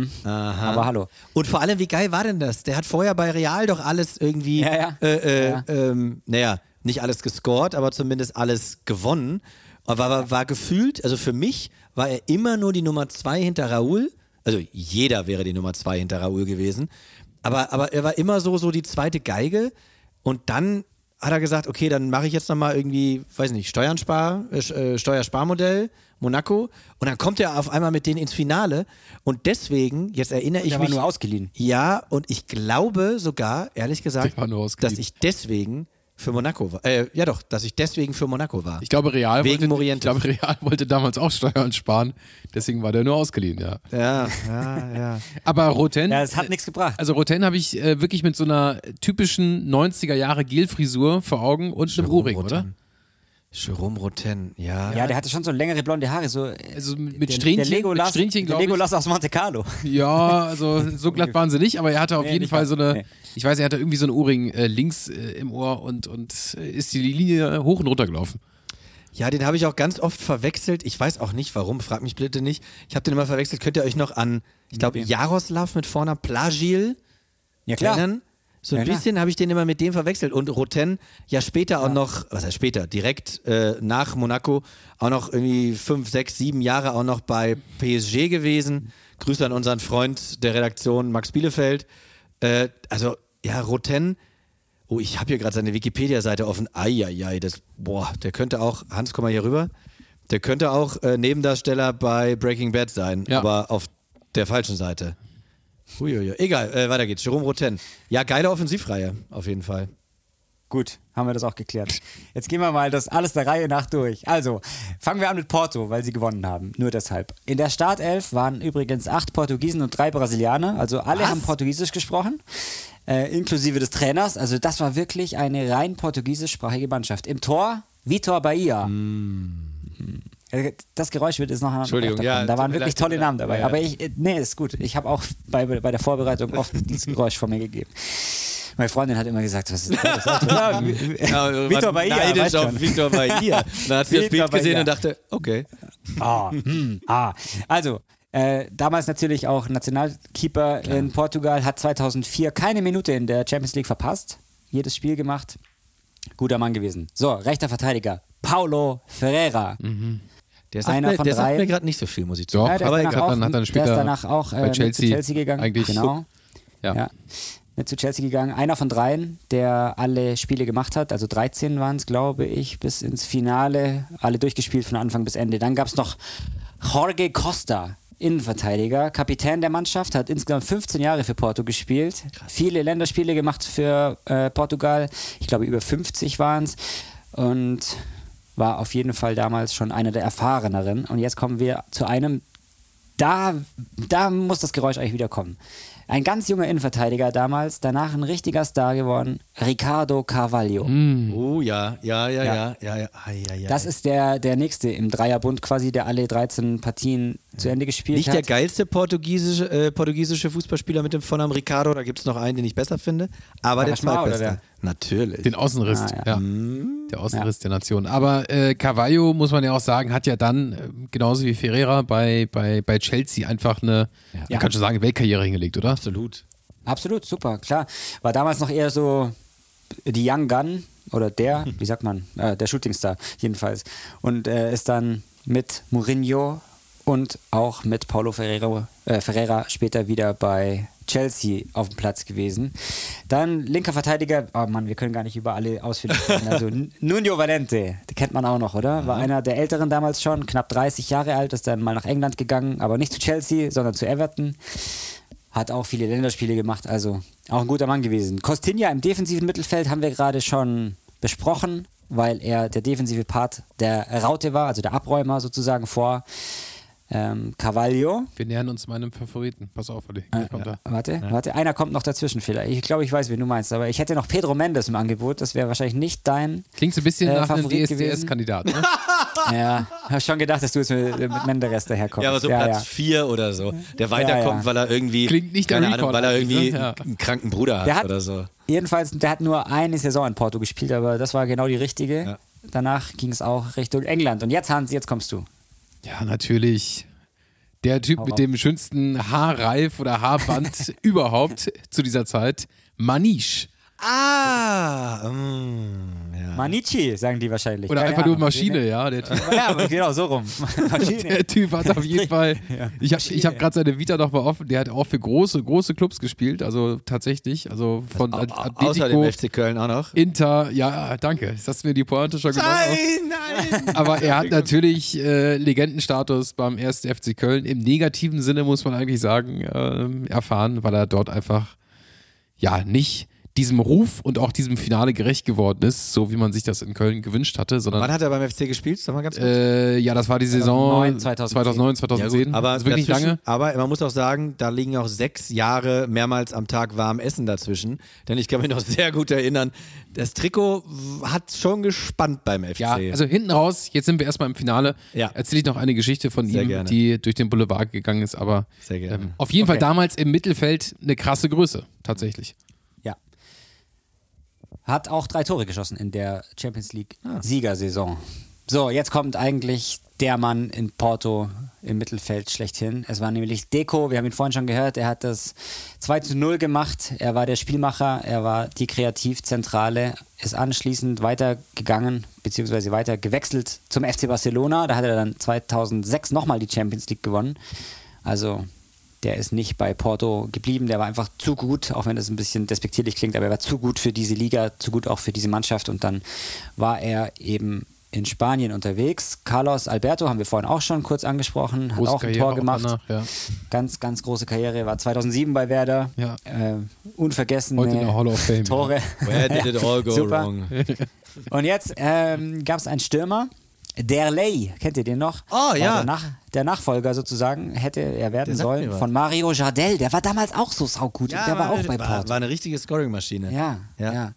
Aha. Aber hallo. Und vor allem, wie geil war denn das? Der hat vorher bei Real doch alles irgendwie, Ja, ja. Äh, äh, Ja. Ähm, naja, nicht alles gescored, aber zumindest alles gewonnen. Aber war, war gefühlt, also für mich war er immer nur die Nummer zwei hinter Raúl. Also jeder wäre die Nummer zwei hinter Raúl gewesen. Aber, aber er war immer so, so die zweite Geige. Und dann hat er gesagt, okay, dann mache ich jetzt nochmal irgendwie, weiß nicht, Steuernspar, äh, Steuersparmodell, Monaco. Und dann kommt er auf einmal mit denen ins Finale. Und deswegen, jetzt erinnere ich Der mich. war nur ausgeliehen. Ja, und ich glaube sogar, ehrlich gesagt, Der war nur ausgeliehen. dass ich deswegen für Monaco war. Äh, ja doch, dass ich deswegen für Monaco war. Ich glaube, Real, Wegen wollte, ich Morientes. glaube, Real wollte damals auch Steuern sparen. Deswegen war der nur ausgeliehen, ja. Ja, ja, ja. Aber Roten. Ja, es hat nichts gebracht. Also Roten habe ich äh, wirklich mit so einer typischen neunziger Jahre Gelfrisur vor Augen und einem Ohrring, oder? Jerome Roten, ja. Ja, der hatte schon so längere blonde Haare. So, Also mit der, Strähnchen, der Legolas, mit Strähnchen, der glaube ich. Legolas aus Monte Carlo. Ja, also so glatt waren sie nicht, aber er hatte auf Nee, jeden nicht Fall ganz. so eine, Nee. ich weiß, er hatte irgendwie so einen Ohrring äh, links äh, im Ohr und, und äh, ist die Linie hoch und runter gelaufen. Ja, den habe ich auch ganz oft verwechselt. Ich weiß auch nicht warum, frag mich bitte nicht. Ich habe den immer verwechselt. Könnt ihr euch noch an, ich glaube, Jaroslav mit Vornamen Plagil Ja, klar. erinnern? So ein Ja, klar. bisschen habe ich den immer mit dem verwechselt. Und Roten ja später auch noch, was heißt später, direkt äh, nach Monaco auch noch irgendwie fünf, sechs, sieben Jahre auch noch bei P S G gewesen. Grüße an unseren Freund der Redaktion Max Bielefeld. Äh, also ja, Roten, oh, ich habe hier gerade seine Wikipedia-Seite offen. Eieiei, das, boah, der könnte auch, Hans, komm mal hier rüber. Der könnte auch äh, Nebendarsteller bei Breaking Bad sein, Ja. aber auf der falschen Seite. Uiuiui. Egal, äh, weiter geht's. Jerome Roten. Ja, geile Offensivreihe, auf jeden Fall. Gut, haben wir das auch geklärt. Jetzt gehen wir mal das alles der Reihe nach durch. Also, fangen wir an mit Porto, weil sie gewonnen haben. Nur deshalb. In der Startelf waren übrigens acht Portugiesen und drei Brasilianer. Also alle Was? haben Portugiesisch gesprochen, äh, inklusive des Trainers. Also das war wirklich eine rein portugiesischsprachige Mannschaft. Im Tor Vitor Bahia. Äh, Das Geräusch wird jetzt noch Entschuldigung, öfter ja, kommen. Da tut waren mir wirklich leid, tolle tut mir Namen leid. dabei. Ja, ja. Aber ich, äh, nee, ist gut. Ich habe auch bei, bei der Vorbereitung oft dieses Geräusch von mir gegeben. Meine Freundin hat immer gesagt, was ist das? Ja, Ja, Vitor war Bahia, neidisch weißt auf schon. Vitor Bahia. Dann hat sie das Vitor Bild gesehen Bahia. und dachte, okay. Ah, hm, ah. Also, äh, damals natürlich auch Nationalkeeper in Portugal, hat zweitausendvier keine Minute in der Champions League verpasst. Jedes Spiel gemacht. Guter Mann gewesen. So, rechter Verteidiger. Paulo Ferreira. Der sagt Einer mir, von der sagt drei. mir gerade nicht so viel, muss ich Doch, sagen. Ja, der aber ist er danach hat auch, dann, hat dann der später ist danach auch äh, bei mit zu Chelsea, Chelsea gegangen. eigentlich. Genau. Ja. Ja. Mit zu Chelsea gegangen. Einer von dreien, der alle Spiele gemacht hat. Also dreizehn waren es, glaube ich, bis ins Finale. Alle durchgespielt von Anfang bis Ende. Dann gab es noch Jorge Costa, Innenverteidiger, Kapitän der Mannschaft, hat insgesamt fünfzehn Jahre für Porto gespielt. Viele Länderspiele gemacht für äh, Portugal. Ich glaube, über fünfzig waren es. Und war auf jeden Fall damals schon einer der erfahreneren. Und jetzt kommen wir zu einem, da, da muss das Geräusch eigentlich wieder kommen. Ein ganz junger Innenverteidiger damals, danach ein richtiger Star geworden, Ricardo Carvalho. Oh ja, ja, ja, Ja. ja, ja, ja. Ai, ai, ai. Das ist der, der nächste im Dreierbund quasi, der alle dreizehn Partien zu Ende gespielt nicht hat. der geilste portugiesische, äh, portugiesische Fußballspieler mit dem Vornamen Ricardo. Da gibt es noch einen, den ich besser finde. Aber der Quaresma oder zweitbeste. Natürlich. Den Außenriss, Ah, ja. Der Außenriss der Nation. Aber äh, Carvalho, muss man ja auch sagen, hat ja dann, äh, genauso wie Ferreira bei, bei, bei Chelsea, einfach eine, man kann schon sagen, Weltkarriere hingelegt, oder? Absolut. Absolut, super, klar. War damals noch eher so die Young Gun oder der, wie sagt man, äh, der Shootingstar jedenfalls. Und äh, ist dann mit Mourinho und auch mit Paulo Ferreira, äh, Ferreira später wieder bei Chelsea auf dem Platz gewesen. Dann linker Verteidiger, oh Mann, wir können gar nicht über alle ausführlich sprechen. Also Nuno Valente, den kennt man auch noch, oder? War einer der Älteren damals schon, knapp dreißig Jahre alt, ist dann mal nach England gegangen, aber nicht zu Chelsea, sondern zu Everton. Hat auch viele Länderspiele gemacht, also auch ein guter Mann gewesen. Costinha im defensiven Mittelfeld haben wir gerade schon besprochen, weil er der defensive Part der Raute war, also der Abräumer sozusagen vor ähm, Carvalho. Wir nähern uns meinem Favoriten. Pass auf, Olli. Hier Äh, kommt er. Warte, Ja. warte, einer kommt noch dazwischen vielleicht. Ich glaube, ich weiß, wen du meinst, aber ich hätte noch Pedro Mendes im Angebot, das wäre wahrscheinlich nicht dein. Klingt so ein bisschen Äh, nach einem Favorit D S D S-Kandidat. Ne? Ja, habe schon gedacht, dass du jetzt mit, mit Menderes daherkommst. Ja, aber so ja, Platz ja. vier oder so. Der weiterkommt, Ja, ja. weil er irgendwie, Klingt nicht der keine Ahnung, Rekord weil er eigentlich, irgendwie ne? Ja. einen kranken Bruder hat, Der hat- oder so. Jedenfalls, der hat nur eine Saison in Porto gespielt, aber das war genau die richtige. Ja. Danach ging es auch Richtung England. Und jetzt, Hans, jetzt kommst du. Ja, natürlich. Der Typ Hau mit raus. dem schönsten Haarreif oder Haarband überhaupt zu dieser Zeit. Manish. Ah, mm, ja. Manichi, sagen die wahrscheinlich. Oder Keine einfach nur Ahnung. Maschine, ja. Der Typ, Ja, aber genau, so rum. Maschine. der typ hat auf jeden Fall. Ja. Ich habe ich hab gerade seine Vita noch mal offen. Der hat auch für große, große Clubs gespielt. Also tatsächlich. Also von Au- At- au- Außer dem Atletico, F C Köln auch noch. Inter. Ja, danke. Jetzt hast du mir die Pointe schon genommen. nein! Aber er hat natürlich äh, Legendenstatus beim ersten F C Köln. Im negativen Sinne muss man eigentlich sagen, äh, erfahren, weil er dort einfach ja nicht diesem Ruf und auch diesem Finale gerecht geworden ist, so wie man sich das in Köln gewünscht hatte, sondern Wann hat er beim F C gespielt? Sag mal ganz kurz. äh, ja, das war die Saison zweitausendneun, zweitausendneun, Ja, zweitausendzehn. gut, aber, also wirklich dazwischen- lange. aber man muss auch sagen, da liegen auch sechs Jahre mehrmals am Tag warm Essen dazwischen. Denn ich kann mich noch sehr gut erinnern, das Trikot hat schon gespannt beim F C. Ja, also hinten raus, jetzt sind wir erstmal im Finale. Ja. Erzähle ich noch eine Geschichte von Sehr ihm, gerne. die durch den Boulevard gegangen ist, aber Sehr gerne. ähm, auf jeden Fall Okay. damals im Mittelfeld eine krasse Größe, tatsächlich. Ja. Hat auch drei Tore geschossen in der Champions League Siegersaison. So, jetzt kommt eigentlich der Mann in Porto im Mittelfeld schlechthin. Es war nämlich Deco, wir haben ihn vorhin schon gehört, er hat das zwei zu null gemacht, er war der Spielmacher, er war die Kreativzentrale, ist anschließend weitergegangen, beziehungsweise weiter gewechselt zum F C Barcelona, da hat er dann zweitausendsechs nochmal die Champions League gewonnen. Also der ist nicht bei Porto geblieben, der war einfach zu gut, auch wenn das ein bisschen despektierlich klingt, aber er war zu gut für diese Liga, zu gut auch für diese Mannschaft und dann war er eben in Spanien unterwegs. Carlos Alberto haben wir vorhin auch schon kurz angesprochen, hat Große auch ein Karriere Tor auch gemacht. danach, ja. Ganz, ganz große Karriere, war zweitausendsieben bei Werder. Ja. Äh, unvergessene Heute in der Hall of Fame. Tore. Where did it all go Super. wrong? Und jetzt ähm, gab es einen Stürmer, Derlei, kennt ihr den noch? Oh, War ja. Der, Nach der Nachfolger sozusagen hätte er werden Der sagt sollen mir was. von Mario Jardel. Der war damals auch so saugut. Ja, der war auch bei war, Porto. war eine richtige Scoring-Maschine. Ja, Ja. ja,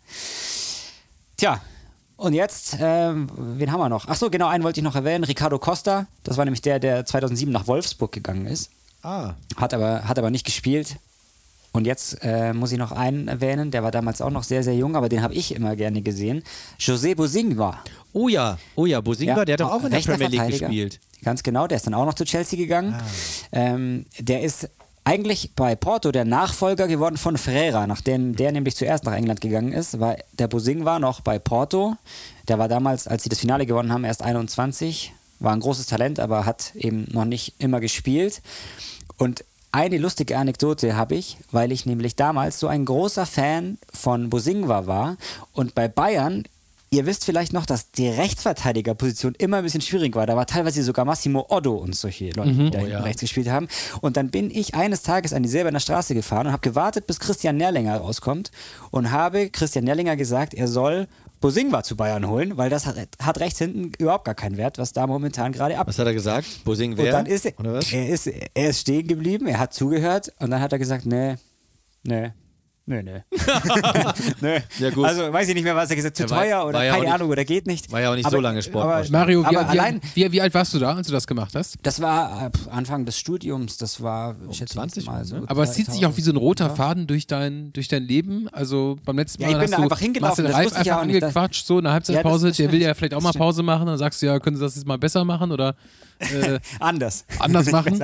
Tja, und jetzt, ähm, wen haben wir noch? Achso, genau, einen wollte ich noch erwähnen. Ricardo Costa. Das war nämlich der, der zweitausendsieben nach Wolfsburg gegangen ist. Ah, Hat aber, hat aber nicht gespielt. Und jetzt äh, muss ich noch einen erwähnen, der war damals auch noch sehr, sehr jung, aber den habe ich immer gerne gesehen. José Bosingwa. oh ja, oh ja, Bosingwa, Ja, der hat doch auch in der rechter Premier League Verteidiger. gespielt. Ganz genau, der ist dann auch noch zu Chelsea gegangen. Ah. Ähm, der ist eigentlich bei Porto der Nachfolger geworden von Ferreira, nachdem der nämlich zuerst nach England gegangen ist, war der Bosingwa noch bei Porto. Der war damals, als sie das Finale gewonnen haben, erst einundzwanzig, war ein großes Talent, aber hat eben noch nicht immer gespielt. Und eine lustige Anekdote habe ich, weil ich nämlich damals so ein großer Fan von Bosingwa war und bei Bayern, ihr wisst vielleicht noch, dass die Rechtsverteidigerposition immer ein bisschen schwierig war. Da war teilweise sogar Massimo Oddo und solche Leute, die da hinten ja. rechts gespielt haben. Und dann bin ich eines Tages an die Silberner Straße gefahren und habe gewartet, bis Christian Nerlinger rauskommt und habe Christian Nerlinger gesagt, er soll Bosingwa zu Bayern holen, weil das hat, hat rechts hinten überhaupt gar keinen Wert, was da momentan gerade ab. Was hat er gesagt? Bosing Und wer? dann ist er, Oder was? er ist, er ist stehen geblieben, er hat zugehört und dann hat er gesagt, nee, nee, nee, nee. nee. Ja, gut. Also weiß ich nicht mehr, was er gesagt hat, zu Er war- teuer oder war ja auch keine nicht- Ahnung oder geht nicht. war ja auch nicht so lange Sportvorstand. Mario, wie, aber wie, allein, wie, wie alt warst du da, als du das gemacht hast? das war äh, Anfang des Studiums, das war ich schätze zwanzig mal rum, so. ne? Aber es zieht sich auch wie so ein roter Ja. Faden durch dein, durch dein Leben. Also beim letzten Ja, Mal ich bin hast da du einfach hingelaufen, Marcel das Reif wusste ich ja einfach auch nicht, dass- angequatscht, so in der Halbzeitpause, Ja, das- der will ja vielleicht auch mal das Pause machen. Dann sagst du ja, können Sie das jetzt mal besser machen oder äh, Anders. anders machen?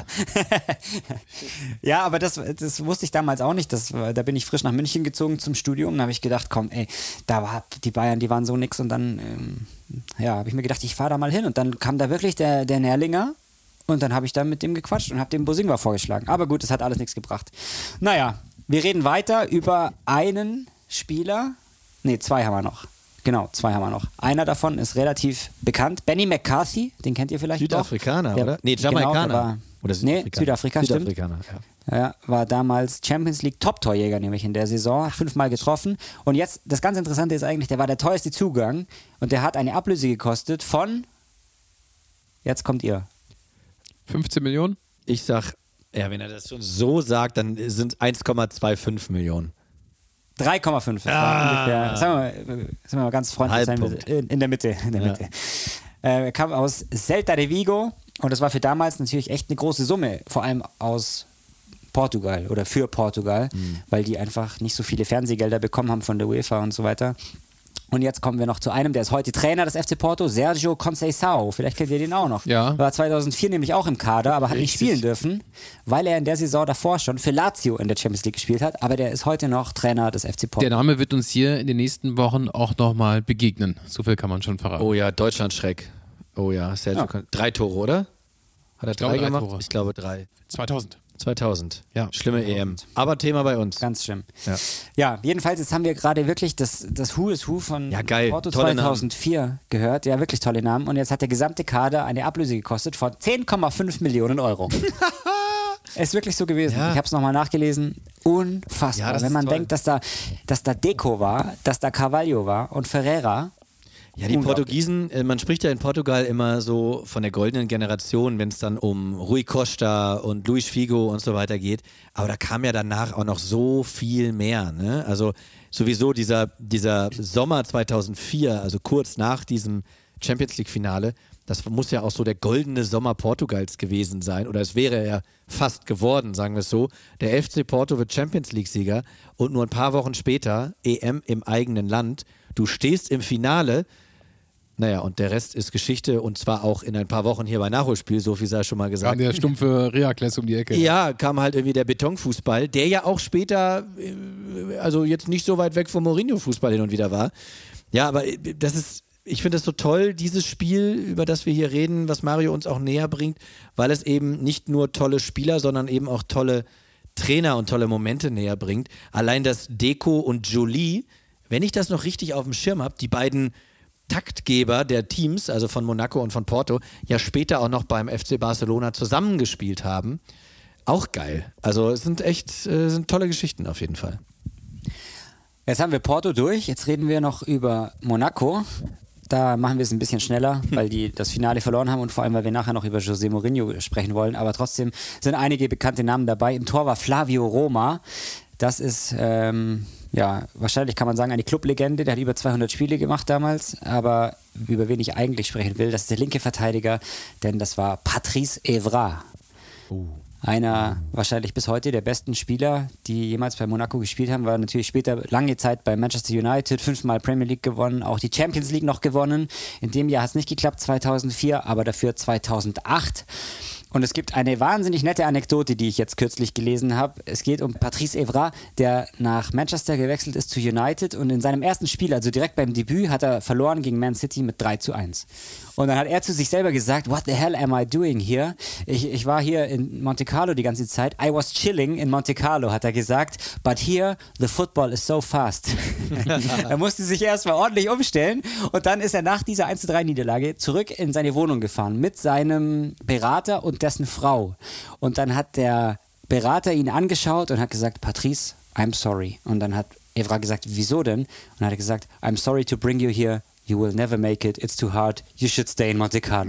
Ja, aber das, das wusste ich damals auch nicht. Das, war- da bin ich frisch nach München gezogen zum Studium. Da habe ich gedacht, komm, ey, da war die Bayern, die waren so nix. Und dann, ähm, ja, habe ich mir gedacht, ich fahre da mal hin. Und dann kam da wirklich der, der Nerlinger. Und dann habe ich da mit dem gequatscht und habe dem Bosingwa vorgeschlagen. Aber gut, es hat alles nichts gebracht. Naja, Wir reden weiter über einen Spieler. Ne, zwei haben wir noch. Genau, zwei haben wir noch. Einer davon ist relativ bekannt. Benny McCarthy, den kennt ihr vielleicht Südafrikaner, doch. oder? Nee, Jamaikaner. Genau, war, oder nee, Südafrika, Südafrikaner, stimmt. Ja. Ja, war damals Champions League Top-Torjäger nämlich in der Saison, hat fünfmal getroffen. Und jetzt, das ganz Interessante ist eigentlich, der war der teuerste Zugang und der hat eine Ablöse gekostet von, jetzt kommt ihr. fünfzehn Millionen? Ich sag, ja, wenn er das schon so sagt, dann sind eins Komma fünfundzwanzig Millionen. drei Komma fünf. Ah. Ungefähr, sagen wir, mal, sagen wir mal ganz freundlich sein, in, in der Mitte. In der Ja. Mitte. Äh, er kam aus Celta de Vigo und das war für damals natürlich echt eine große Summe, vor allem aus Portugal oder für Portugal, mhm. weil die einfach nicht so viele Fernsehgelder bekommen haben von der UEFA und so weiter. Und jetzt kommen wir noch zu einem, der ist heute Trainer des F C Porto, Sergio Conceição. Vielleicht kennt ihr den auch noch. Ja. War zweitausendvier nämlich auch im Kader, aber hat Richtig. nicht spielen dürfen, weil er in der Saison davor schon für Lazio in der Champions League gespielt hat. Aber der ist heute noch Trainer des F C Porto. Der Name wird uns hier in den nächsten Wochen auch nochmal begegnen. So viel kann man schon verraten. Oh ja, Deutschland-Schreck. Oh ja, Sergio Ja. Con- Drei Tore, oder? Hat er glaube, drei drei gemacht? Tore. Ich glaube drei. zweitausend. zweitausend. Ja. Schlimme E M. Aber Thema bei uns. Ganz schlimm. Ja. Ja, jedenfalls, jetzt haben wir gerade wirklich das, das Who is Who von Ja, geil. Porto Tolle zweitausendvier gehört. Ja, wirklich tolle Namen. Und jetzt hat der gesamte Kader eine Ablöse gekostet von zehn Komma fünf Millionen Euro. Ist wirklich so gewesen. Ja. Ich habe es nochmal nachgelesen. Unfassbar. Ja, das Wenn ist man toll. denkt, dass da, dass da Deco war, dass da Carvalho war und Ferreira. Ja, die Unglaublich. Portugiesen, äh, man spricht ja in Portugal immer so von der goldenen Generation, wenn es dann um Rui Costa und Luis Figo und so weiter geht. Aber da kam ja danach auch noch so viel mehr. Ne? Also sowieso dieser, dieser Sommer zweitausendvier, also kurz nach diesem Champions League-Finale, das muss ja auch so der goldene Sommer Portugals gewesen sein. Oder es wäre ja fast geworden, sagen wir es so. Der F C Porto wird Champions League-Sieger und nur ein paar Wochen später E M im eigenen Land. Du stehst im Finale. Naja, und der Rest ist Geschichte und zwar auch in ein paar Wochen hier bei Nachholspiel, so viel sei schon mal Kam gesagt. der stumpfe Reakles um die Ecke. Ja, kam halt irgendwie der Betonfußball, der ja auch später, äh, also jetzt nicht so weit weg vom Mourinho-Fußball hin und wieder war. Ja, aber äh, das ist, ich finde das so toll, dieses Spiel, über das wir hier reden, was Mario uns auch näher bringt, weil es eben nicht nur tolle Spieler, sondern eben auch tolle Trainer und tolle Momente näher bringt. Allein das Deco und Jolie, wenn ich das noch richtig auf dem Schirm habe, die beiden Taktgeber der Teams, also von Monaco und von Porto, ja später auch noch beim F C Barcelona zusammengespielt haben. Auch geil. Also es sind echt äh, sind tolle Geschichten auf jeden Fall. Jetzt haben wir Porto durch. Jetzt reden wir noch über Monaco. Da machen wir es ein bisschen schneller, weil die das Finale verloren haben und vor allem, weil wir nachher noch über José Mourinho sprechen wollen. Aber trotzdem sind einige bekannte Namen dabei. Im Tor war Flavio Roma. Das ist, ähm, ja, wahrscheinlich kann man sagen, eine Clublegende. Der hat über zweihundert Spiele gemacht damals. Aber über wen ich eigentlich sprechen will, das ist der linke Verteidiger, denn das war Patrice Evra. Uh. Einer wahrscheinlich bis heute der besten Spieler, die jemals bei Monaco gespielt haben, war natürlich später lange Zeit bei Manchester United, fünfmal Premier League gewonnen, auch die Champions League noch gewonnen. In dem Jahr hat es nicht geklappt, zweitausendvier, aber dafür zweitausendacht. Und es gibt eine wahnsinnig nette Anekdote, die ich jetzt kürzlich gelesen habe. Es geht um Patrice Evra, der nach Manchester gewechselt ist zu United und in seinem ersten Spiel, also direkt beim Debüt, hat er verloren gegen Man City mit drei zu eins. Und dann hat er zu sich selber gesagt, what the hell am I doing here? Ich, ich war hier in Monte Carlo die ganze Zeit. I was chilling in Monte Carlo, hat er gesagt. But here, the football is so fast. Er musste sich erstmal ordentlich umstellen und dann ist er nach dieser eins zu drei Niederlage zurück in seine Wohnung gefahren mit seinem Berater und dessen Frau. Und dann hat der Berater ihn angeschaut und hat gesagt, Patrice, I'm sorry. Und dann hat Evra gesagt, wieso denn? Und dann hat er gesagt, I'm sorry to bring you here. You will never make it. It's too hard. You should stay in Monte Carlo.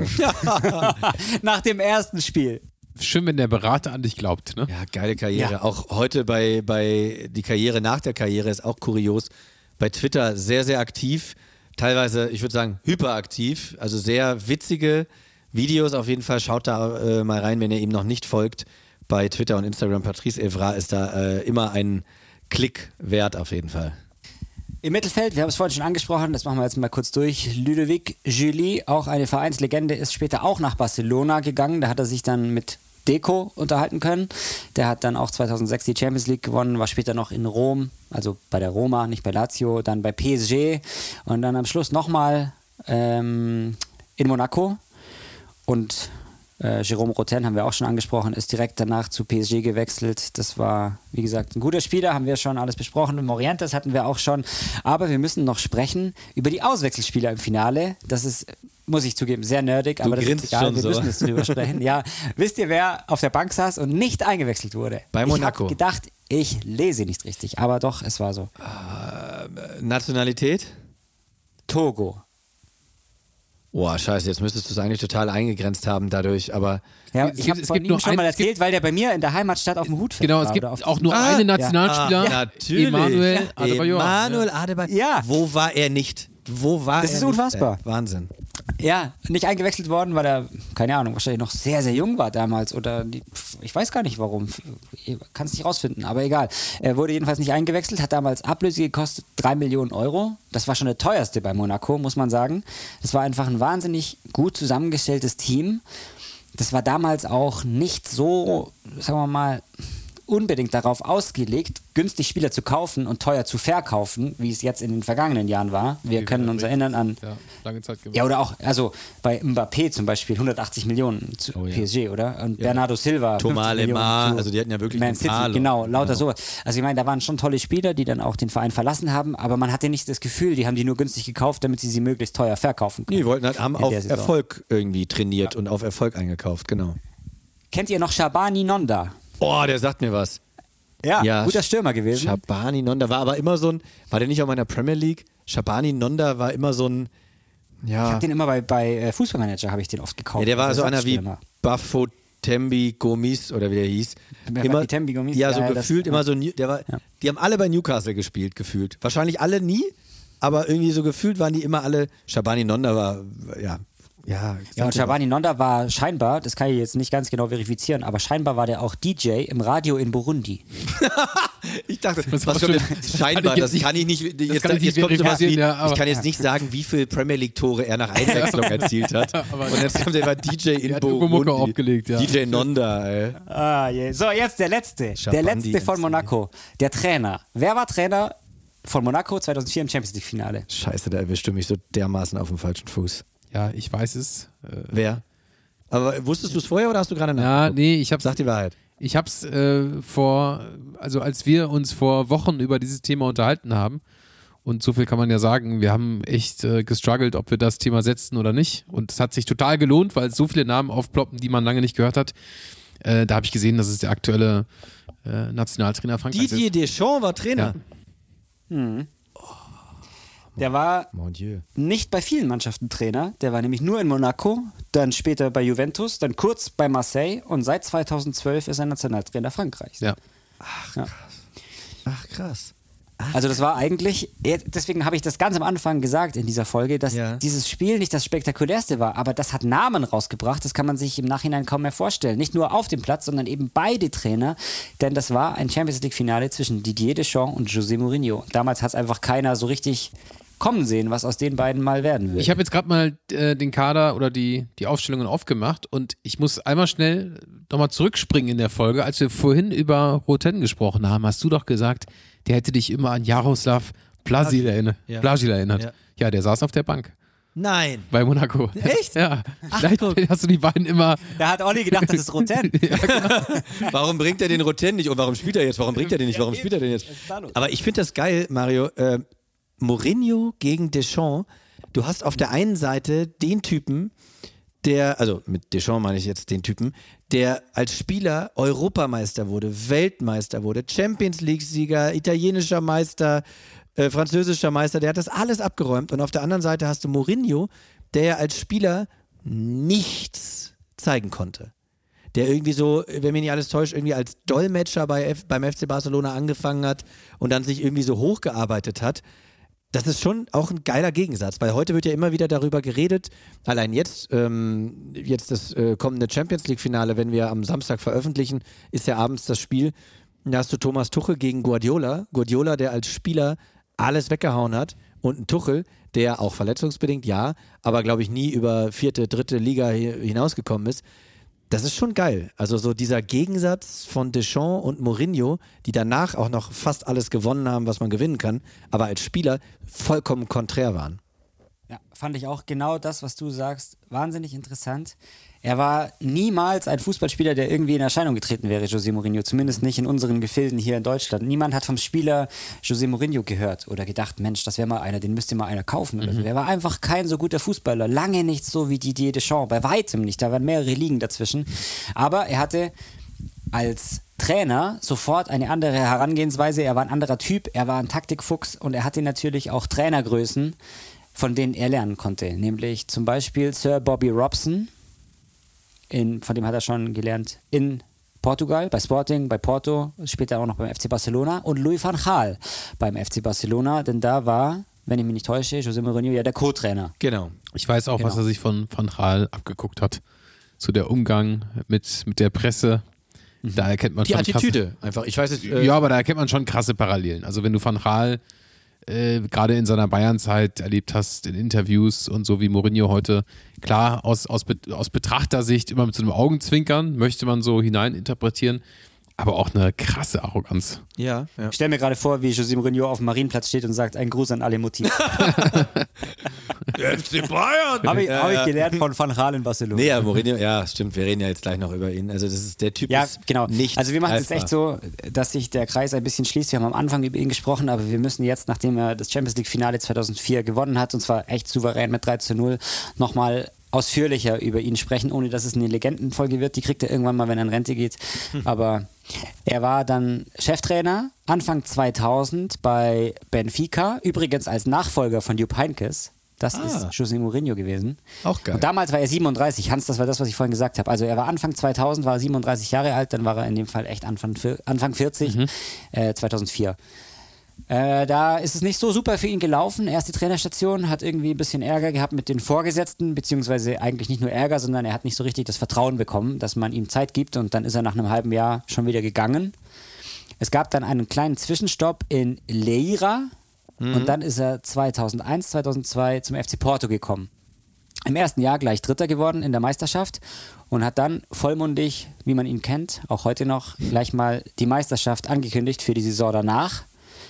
Nach dem ersten Spiel. Schön, wenn der Berater an dich glaubt, ne? Ja, geile Karriere. Ja. Auch heute bei, bei die Karriere nach der Karriere ist auch kurios. Bei Twitter sehr, sehr aktiv. Teilweise, ich würde sagen, hyperaktiv. Also sehr witzige Videos auf jeden Fall. Schaut da äh, mal rein, wenn ihr ihm noch nicht folgt. Bei Twitter und Instagram. Patrice Evra ist da äh, immer ein Klick wert auf jeden Fall. Im Mittelfeld, wir haben es vorhin schon angesprochen, das machen wir jetzt mal kurz durch. Ludovic Julie, auch eine Vereinslegende, ist später auch nach Barcelona gegangen. Da hat er sich dann mit Deco unterhalten können. Der hat dann auch zweitausendsechs die Champions League gewonnen, war später noch in Rom, also bei der Roma, nicht bei Lazio, dann bei P S G und dann am Schluss nochmal ähm, in Monaco. Und Äh, Jérôme Roten haben wir auch schon angesprochen, ist direkt danach zu P S G gewechselt. Das war, wie gesagt, ein guter Spieler, haben wir schon alles besprochen. Morientes hatten wir auch schon. Aber wir müssen noch sprechen über die Auswechselspieler im Finale. Das ist, muss ich zugeben, sehr nerdig, aber das ist egal, wir so. müssen jetzt drüber sprechen. Ja, wisst ihr, wer auf der Bank saß und nicht eingewechselt wurde? Bei Monaco. Ich habe gedacht, ich lese nicht richtig, aber doch, es war so. Äh, Nationalität? Togo. Boah, scheiße, jetzt müsstest du es eigentlich total eingegrenzt haben dadurch, aber... Ja, Es ich gibt- habe es von gibt ihm nur schon ein- mal es erzählt, gibt- weil der bei mir in der Heimatstadt auf dem Hut Genau, es war gibt oder auf auch dem- nur Ah, einen ja. Nationalspieler, Ah, natürlich. Emmanuel Adebayor. Emmanuel Adebayor. Ja. Wo war er nicht? Wo war Das er ist nicht? unfassbar. Äh, Wahnsinn. Ja, nicht eingewechselt worden, weil er, keine Ahnung, wahrscheinlich noch sehr, sehr jung war damals oder die, ich weiß gar nicht warum, kann es nicht rausfinden, aber egal. Er wurde jedenfalls nicht eingewechselt, hat damals Ablöse gekostet, drei Millionen Euro. Das war schon der teuerste bei Monaco, muss man sagen. Das war einfach ein wahnsinnig gut zusammengestelltes Team. Das war damals auch nicht so, sagen wir mal, unbedingt darauf ausgelegt, günstig Spieler zu kaufen und teuer zu verkaufen, wie es jetzt in den vergangenen Jahren war. Wir können uns erinnern an... Ja, lange Zeit gewesen. Ja, oder auch, also bei Mbappé zum Beispiel hundertachtzig Millionen zu Oh ja. P S G, oder? Und Bernardo Silva, Thomas fünfzig Lemar, Millionen zu also die hatten ja wirklich Man ein City, paar genau, Leute. lauter Genau. sowas. Also ich meine, da waren schon tolle Spieler, die dann auch den Verein verlassen haben, aber man hatte nicht das Gefühl, die haben die nur günstig gekauft, damit sie sie möglichst teuer verkaufen können. Nee, die wollten halt, haben In auf der Saison. Erfolg irgendwie trainiert und auf Erfolg eingekauft, genau. Kennt ihr noch Shabani Nonda? Oh, der sagt mir was. Ja, Ja, guter Stürmer gewesen. Shabani Nonda war aber immer so ein, war der nicht auch mal in der Premier League? Shabani Nonda war immer so ein, Ich ja, habe den immer bei, bei äh, Fußballmanager habe ich den oft gekauft. ja der war als so einer wie Ersatzstürmer. Buffo Tembi Gomis oder wie der hieß. Tembi Gomis, ja, so ja, das- gefühlt ja. immer so, New- der war, Ja. die haben alle bei Newcastle gespielt, gefühlt. Wahrscheinlich alle nie, aber irgendwie so gefühlt waren die immer alle, Shabani Nonda war, ja, ja. Ja, und Shabani Nonda war scheinbar, das kann ich jetzt nicht ganz genau verifizieren, aber scheinbar war der auch D J im Radio in Burundi. Ich dachte, Das was war schon schon- scheinbar, kann ich das jetzt kann ich nicht, jetzt, kann ich jetzt nicht kommt sowas wie, verifizieren, ja, aber- ich kann jetzt nicht sagen, wie viele Premier League Tore er nach Einwechslung erzielt hat. aber- Und jetzt kommt der D J in hat irgendwo Mucke Burundi. aufgelegt, ja. D J Nonda, ey. Ah, je. So, jetzt der letzte. Shabandi der letzte von N C. Monaco. Der Trainer. Wer war Trainer von Monaco zweitausendvier im Champions League Finale? Scheiße, da erwischte mich so dermaßen auf dem falschen Fuß. Ja, ich weiß es. Äh, Wer? Aber wusstest du es vorher oder hast du gerade ja, nachgeguckt? nee, ich hab's, Sag die Wahrheit. ich hab's äh, vor, also als wir uns vor Wochen über dieses Thema unterhalten haben, und so viel kann man ja sagen, wir haben echt äh, gestruggelt, ob wir das Thema setzen oder nicht. Und es hat sich total gelohnt, weil so viele Namen aufploppen, die man lange nicht gehört hat. Äh, da habe ich gesehen, dass es der aktuelle äh, Nationaltrainer Frankreichs Didier ist. Deschamps war Trainer. Ja. Der war Mon Dieu. nicht bei vielen Mannschaften Trainer. Der war nämlich nur in Monaco, dann später bei Juventus, dann kurz bei Marseille und seit zweitausendzwölf ist er Nationaltrainer Frankreichs. Ja. Ach, krass. Also das war eigentlich, deswegen habe ich das ganz am Anfang gesagt in dieser Folge, dass Ja. dieses Spiel nicht das spektakulärste war, aber das hat Namen rausgebracht, das kann man sich im Nachhinein kaum mehr vorstellen. Nicht nur auf dem Platz, sondern eben beide Trainer, denn das war ein Champions League Finale zwischen Didier Deschamps und José Mourinho. Damals hat es einfach keiner so richtig kommen sehen, was aus den beiden mal werden wird. Ich habe jetzt gerade mal äh, den Kader oder die, die Aufstellungen aufgemacht und ich muss einmal schnell nochmal zurückspringen in der Folge. Als wir vorhin über Roten gesprochen haben, hast du doch gesagt, der hätte dich immer an Jaroslav Blažil erinnert. Ja. Blažil erinnert. Ja. Ja. der saß auf der Bank Nein. bei Monaco. Echt? Ja. Vielleicht hast du die beiden immer. Da hat Olli gedacht, das ist Roten. Warum bringt er den Roten nicht? Und warum spielt er jetzt? Warum bringt er den nicht? Warum spielt er den jetzt? Aber ich finde das geil, Mario. Äh, Mourinho gegen Deschamps. Du hast auf der einen Seite den Typen, der, also mit Deschamps meine ich jetzt den Typen, der als Spieler Europameister wurde, Weltmeister wurde, Champions League-Sieger, italienischer Meister, äh, französischer Meister, der hat das alles abgeräumt. Und auf der anderen Seite hast du Mourinho, der ja als Spieler nichts zeigen konnte. Der irgendwie so, wenn mich nicht alles täuscht, irgendwie als Dolmetscher bei F- beim F C Barcelona angefangen hat und dann sich irgendwie so hochgearbeitet hat. Das ist schon auch ein geiler Gegensatz, weil heute wird ja immer wieder darüber geredet, allein jetzt, ähm, jetzt das äh, kommende Champions League-Finale, wenn wir am Samstag veröffentlichen, ist ja abends das Spiel. Da hast du Thomas Tuchel gegen Guardiola. Guardiola, der als Spieler alles weggehauen hat, und ein Tuchel, der auch verletzungsbedingt, ja, aber glaube ich nie über vierte, dritte Liga hi- hinausgekommen ist. Das ist schon geil. Also so dieser Gegensatz von Deschamps und Mourinho, die danach auch noch fast alles gewonnen haben, was man gewinnen kann, aber als Spieler vollkommen konträr waren. Ja, fand ich auch genau das, was du sagst, wahnsinnig interessant. Er war niemals ein Fußballspieler, der irgendwie in Erscheinung getreten wäre, José Mourinho. Zumindest nicht in unseren Gefilden hier in Deutschland. Niemand hat vom Spieler José Mourinho gehört oder gedacht, Mensch, das wäre mal einer, den müsste mal einer kaufen. Oder so. Der war einfach kein so guter Fußballer. Lange nicht so wie Didier Deschamps. Bei weitem nicht. Da waren mehrere Ligen dazwischen. Aber er hatte als Trainer sofort eine andere Herangehensweise. Er war ein anderer Typ. Er war ein Taktikfuchs und er hatte natürlich auch Trainergrößen, von denen er lernen konnte. Nämlich zum Beispiel Sir Bobby Robson. In, von dem hat er schon gelernt in Portugal, bei Sporting, bei Porto, später auch noch beim F C Barcelona und Louis van Gaal beim F C Barcelona, denn da war, wenn ich mich nicht täusche, José Mourinho ja der Co-Trainer. Genau. Ich weiß auch, Genau. was er sich von Van Gaal abgeguckt hat. So der Umgang mit, mit der Presse. Da erkennt man Die schon Attitüde krasse, einfach. Ich weiß es. Äh, Ja, aber da erkennt man schon krasse Parallelen. Also wenn du Van Gaal äh, gerade in seiner Bayern-Zeit erlebt hast, in Interviews und so wie Mourinho heute, klar, aus, aus, Be- aus Betrachtersicht immer mit so einem Augenzwinkern, möchte man so hineininterpretieren, aber auch eine krasse Arroganz. Ja, ja. Ich stelle mir gerade vor, wie José Mourinho auf dem Marienplatz steht und sagt, ein Gruß an alle Motiv. Der F C Bayern! Habe ich, Ja, hab ich ja. gelernt von Van Gaal in Barcelona. Nee, ja, Mourinho, ja, stimmt, wir reden ja jetzt gleich noch über ihn. Also das ist der Typ Ja, ist genau. nicht Also wir machen es greifbar. echt so, dass sich der Kreis ein bisschen schließt. Wir haben am Anfang über ihn gesprochen, aber wir müssen jetzt, nachdem er das Champions League Finale zweitausendvier gewonnen hat, und zwar echt souverän mit drei zu null, nochmal ausführlicher über ihn sprechen, ohne dass es eine Legendenfolge wird. Die kriegt er irgendwann mal, wenn er in Rente geht. Aber er war dann Cheftrainer Anfang zweitausend bei Benfica, übrigens als Nachfolger von Jupp Heynckes. Das Ah. ist José Mourinho gewesen. Auch geil. Und damals war er siebenunddreißig. Hans, das war das, was ich vorhin gesagt habe. Also er war Anfang zweitausend, war er siebenunddreißig Jahre alt, dann war er in dem Fall echt Anfang, vier- Anfang vierzig, äh, zweitausendvier. Äh, da ist es nicht so super für ihn gelaufen. Erste Trainerstation, hat irgendwie ein bisschen Ärger gehabt mit den Vorgesetzten, beziehungsweise eigentlich nicht nur Ärger, sondern er hat nicht so richtig das Vertrauen bekommen, dass man ihm Zeit gibt, und dann ist er nach einem halben Jahr schon wieder gegangen. Es gab dann einen kleinen Zwischenstopp in Leiria und dann ist er zweitausendeins, zweitausendzwei zum F C Porto gekommen. Im ersten Jahr gleich Dritter geworden in der Meisterschaft und hat dann vollmundig, wie man ihn kennt, auch heute noch, gleich mal die Meisterschaft angekündigt für die Saison danach.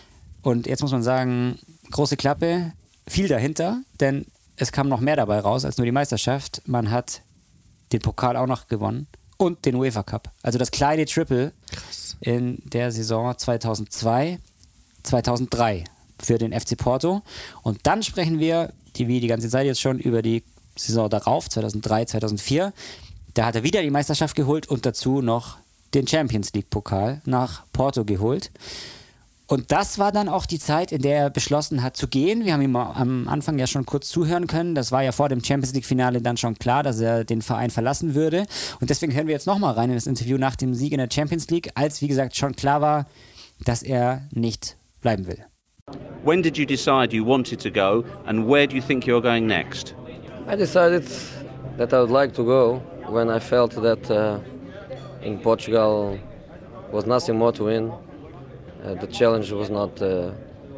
Und jetzt muss man sagen, große Klappe, viel dahinter, denn es kam noch mehr dabei raus als nur die Meisterschaft. Man hat den Pokal auch noch gewonnen und den UEFA Cup. Also das kleine Triple in der Saison zweitausendzwei, zweitausenddrei für den F C Porto. Und dann sprechen wir, die, wie die ganze Zeit jetzt schon, über die Saison darauf, zweitausenddrei, zweitausendvier. Da hat er wieder die Meisterschaft geholt und dazu noch den Champions League Pokal nach Porto geholt. Und das war dann auch die Zeit, in der er beschlossen hat zu gehen. Wir haben ihm am Anfang ja schon kurz zuhören können. Das war ja vor dem Champions League Finale dann schon klar, dass er den Verein verlassen würde. Und deswegen hören wir jetzt nochmal rein in das Interview nach dem Sieg in der Champions League, als, wie gesagt, schon klar war, dass er nicht bleiben will. When did you decide you wanted to go, and where do you think you're going next? I decided that I would like to go when I felt that uh, in Portugal was nothing more to win. Uh, the challenge was not uh,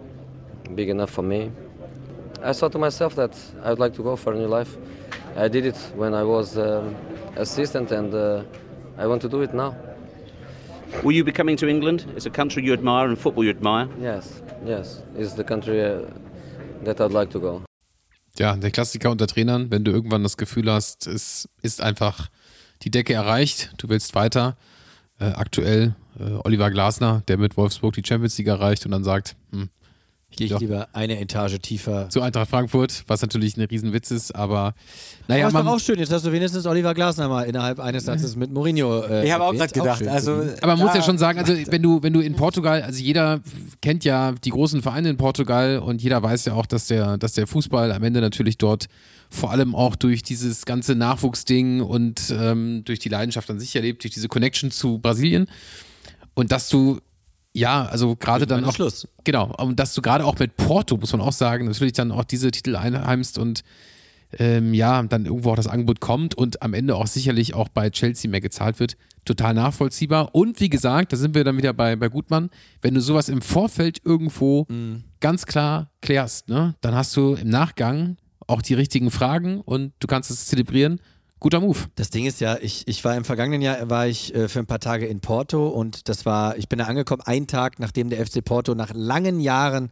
big enough for me. I thought to myself that I would like to go for a new life. I did it when I was um, assistant, and uh, I want to do it now. Will you be coming to England? It's a country you admire and football you admire. Yes, yes, it's the country uh, that I'd like to go. Ja, der Klassiker unter Trainern, wenn du irgendwann das Gefühl hast, es ist einfach die Decke erreicht, du willst weiter. Äh, aktuell äh, Oliver Glasner, der mit Wolfsburg die Champions League erreicht und dann sagt, hm, Gehe ich doch lieber eine Etage tiefer. zu Eintracht Frankfurt, was natürlich ein Riesenwitz ist, aber naja, Aber ist man, doch auch schön, jetzt hast du wenigstens Oliver Glasner mal innerhalb eines Satzes mit Mourinho. Äh, Ich habe auch erwähnt. gerade gedacht, schön. also aber man muss da- ja schon sagen, also wenn du, wenn du in Portugal, also jeder kennt ja die großen Vereine in Portugal und jeder weiß ja auch, dass der, dass der Fußball am Ende natürlich dort vor allem auch durch dieses ganze Nachwuchsding und ähm, durch die Leidenschaft an sich erlebt, durch diese Connection zu Brasilien und dass du ja, also gerade dann Irgendwann auch ist Schluss. Genau, und dass du gerade auch mit Porto, muss man auch sagen, natürlich dann auch diese Titel einheimst und ähm, ja, dann irgendwo auch das Angebot kommt und am Ende auch sicherlich auch bei Chelsea mehr gezahlt wird, total nachvollziehbar. Und wie gesagt, da sind wir dann wieder bei, bei Gutmann, wenn du sowas im Vorfeld irgendwo Mhm. ganz klar klärst, ne, dann hast du im Nachgang auch die richtigen Fragen und du kannst es zelebrieren. Guter Move. Das Ding ist ja, ich, ich war im vergangenen Jahr war ich äh, für ein paar Tage in Porto und das war, ich bin da angekommen, einen Tag nachdem der F C Porto nach langen Jahren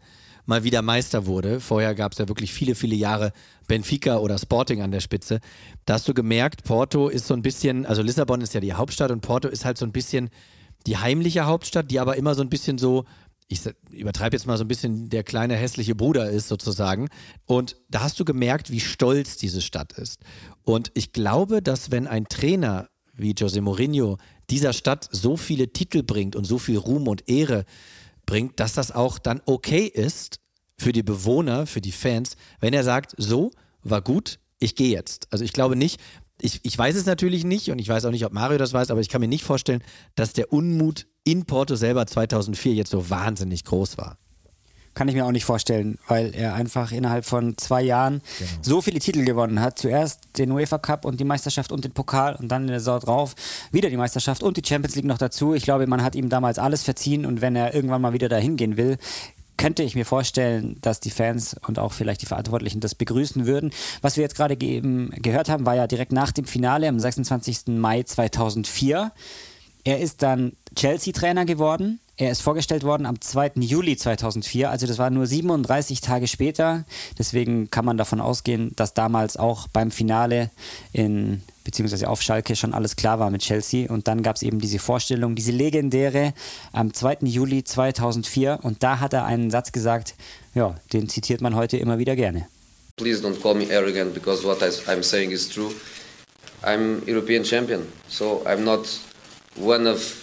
mal wieder Meister wurde. Vorher gab es ja wirklich viele, viele Jahre Benfica oder Sporting an der Spitze. Da hast du gemerkt, Porto ist so ein bisschen, also Lissabon ist ja die Hauptstadt und Porto ist halt so ein bisschen die heimliche Hauptstadt, die aber immer so ein bisschen so, ich übertreibe jetzt mal so ein bisschen, der kleine hässliche Bruder ist sozusagen. Und da hast du gemerkt, wie stolz diese Stadt ist. Und ich glaube, dass wenn ein Trainer wie José Mourinho dieser Stadt so viele Titel bringt und so viel Ruhm und Ehre bringt, dass das auch dann okay ist für die Bewohner, für die Fans, wenn er sagt, so, war gut, ich gehe jetzt. Also ich glaube nicht, ich, ich weiß es natürlich nicht und ich weiß auch nicht, ob Mario das weiß, aber ich kann mir nicht vorstellen, dass der Unmut in Porto selber zweitausendvier jetzt so wahnsinnig groß war. Kann ich mir auch nicht vorstellen, weil er einfach innerhalb von zwei Jahren genau. so viele Titel gewonnen hat. Zuerst den UEFA Cup und die Meisterschaft und den Pokal und dann in der Saison drauf wieder die Meisterschaft und die Champions League noch dazu. Ich glaube, man hat ihm damals alles verziehen und wenn er irgendwann mal wieder dahin gehen will, könnte ich mir vorstellen, dass die Fans und auch vielleicht die Verantwortlichen das begrüßen würden. Was wir jetzt gerade ge- gehört haben, war ja direkt nach dem Finale am sechsundzwanzigsten Mai zweitausendvier. Er ist dann Chelsea-Trainer geworden. Er ist vorgestellt worden am zweiten Juli zweitausendvier, also das war nur siebenunddreißig Tage später. Deswegen kann man davon ausgehen, dass damals auch beim Finale in, beziehungsweise auf Schalke schon alles klar war mit Chelsea. Und dann gab es eben diese Vorstellung, diese legendäre am zweiten Juli zweitausendvier. Und da hat er einen Satz gesagt, ja, den zitiert man heute immer wieder gerne. Please don't call me arrogant because what I, I'm saying is true. I'm European champion, so I'm not one of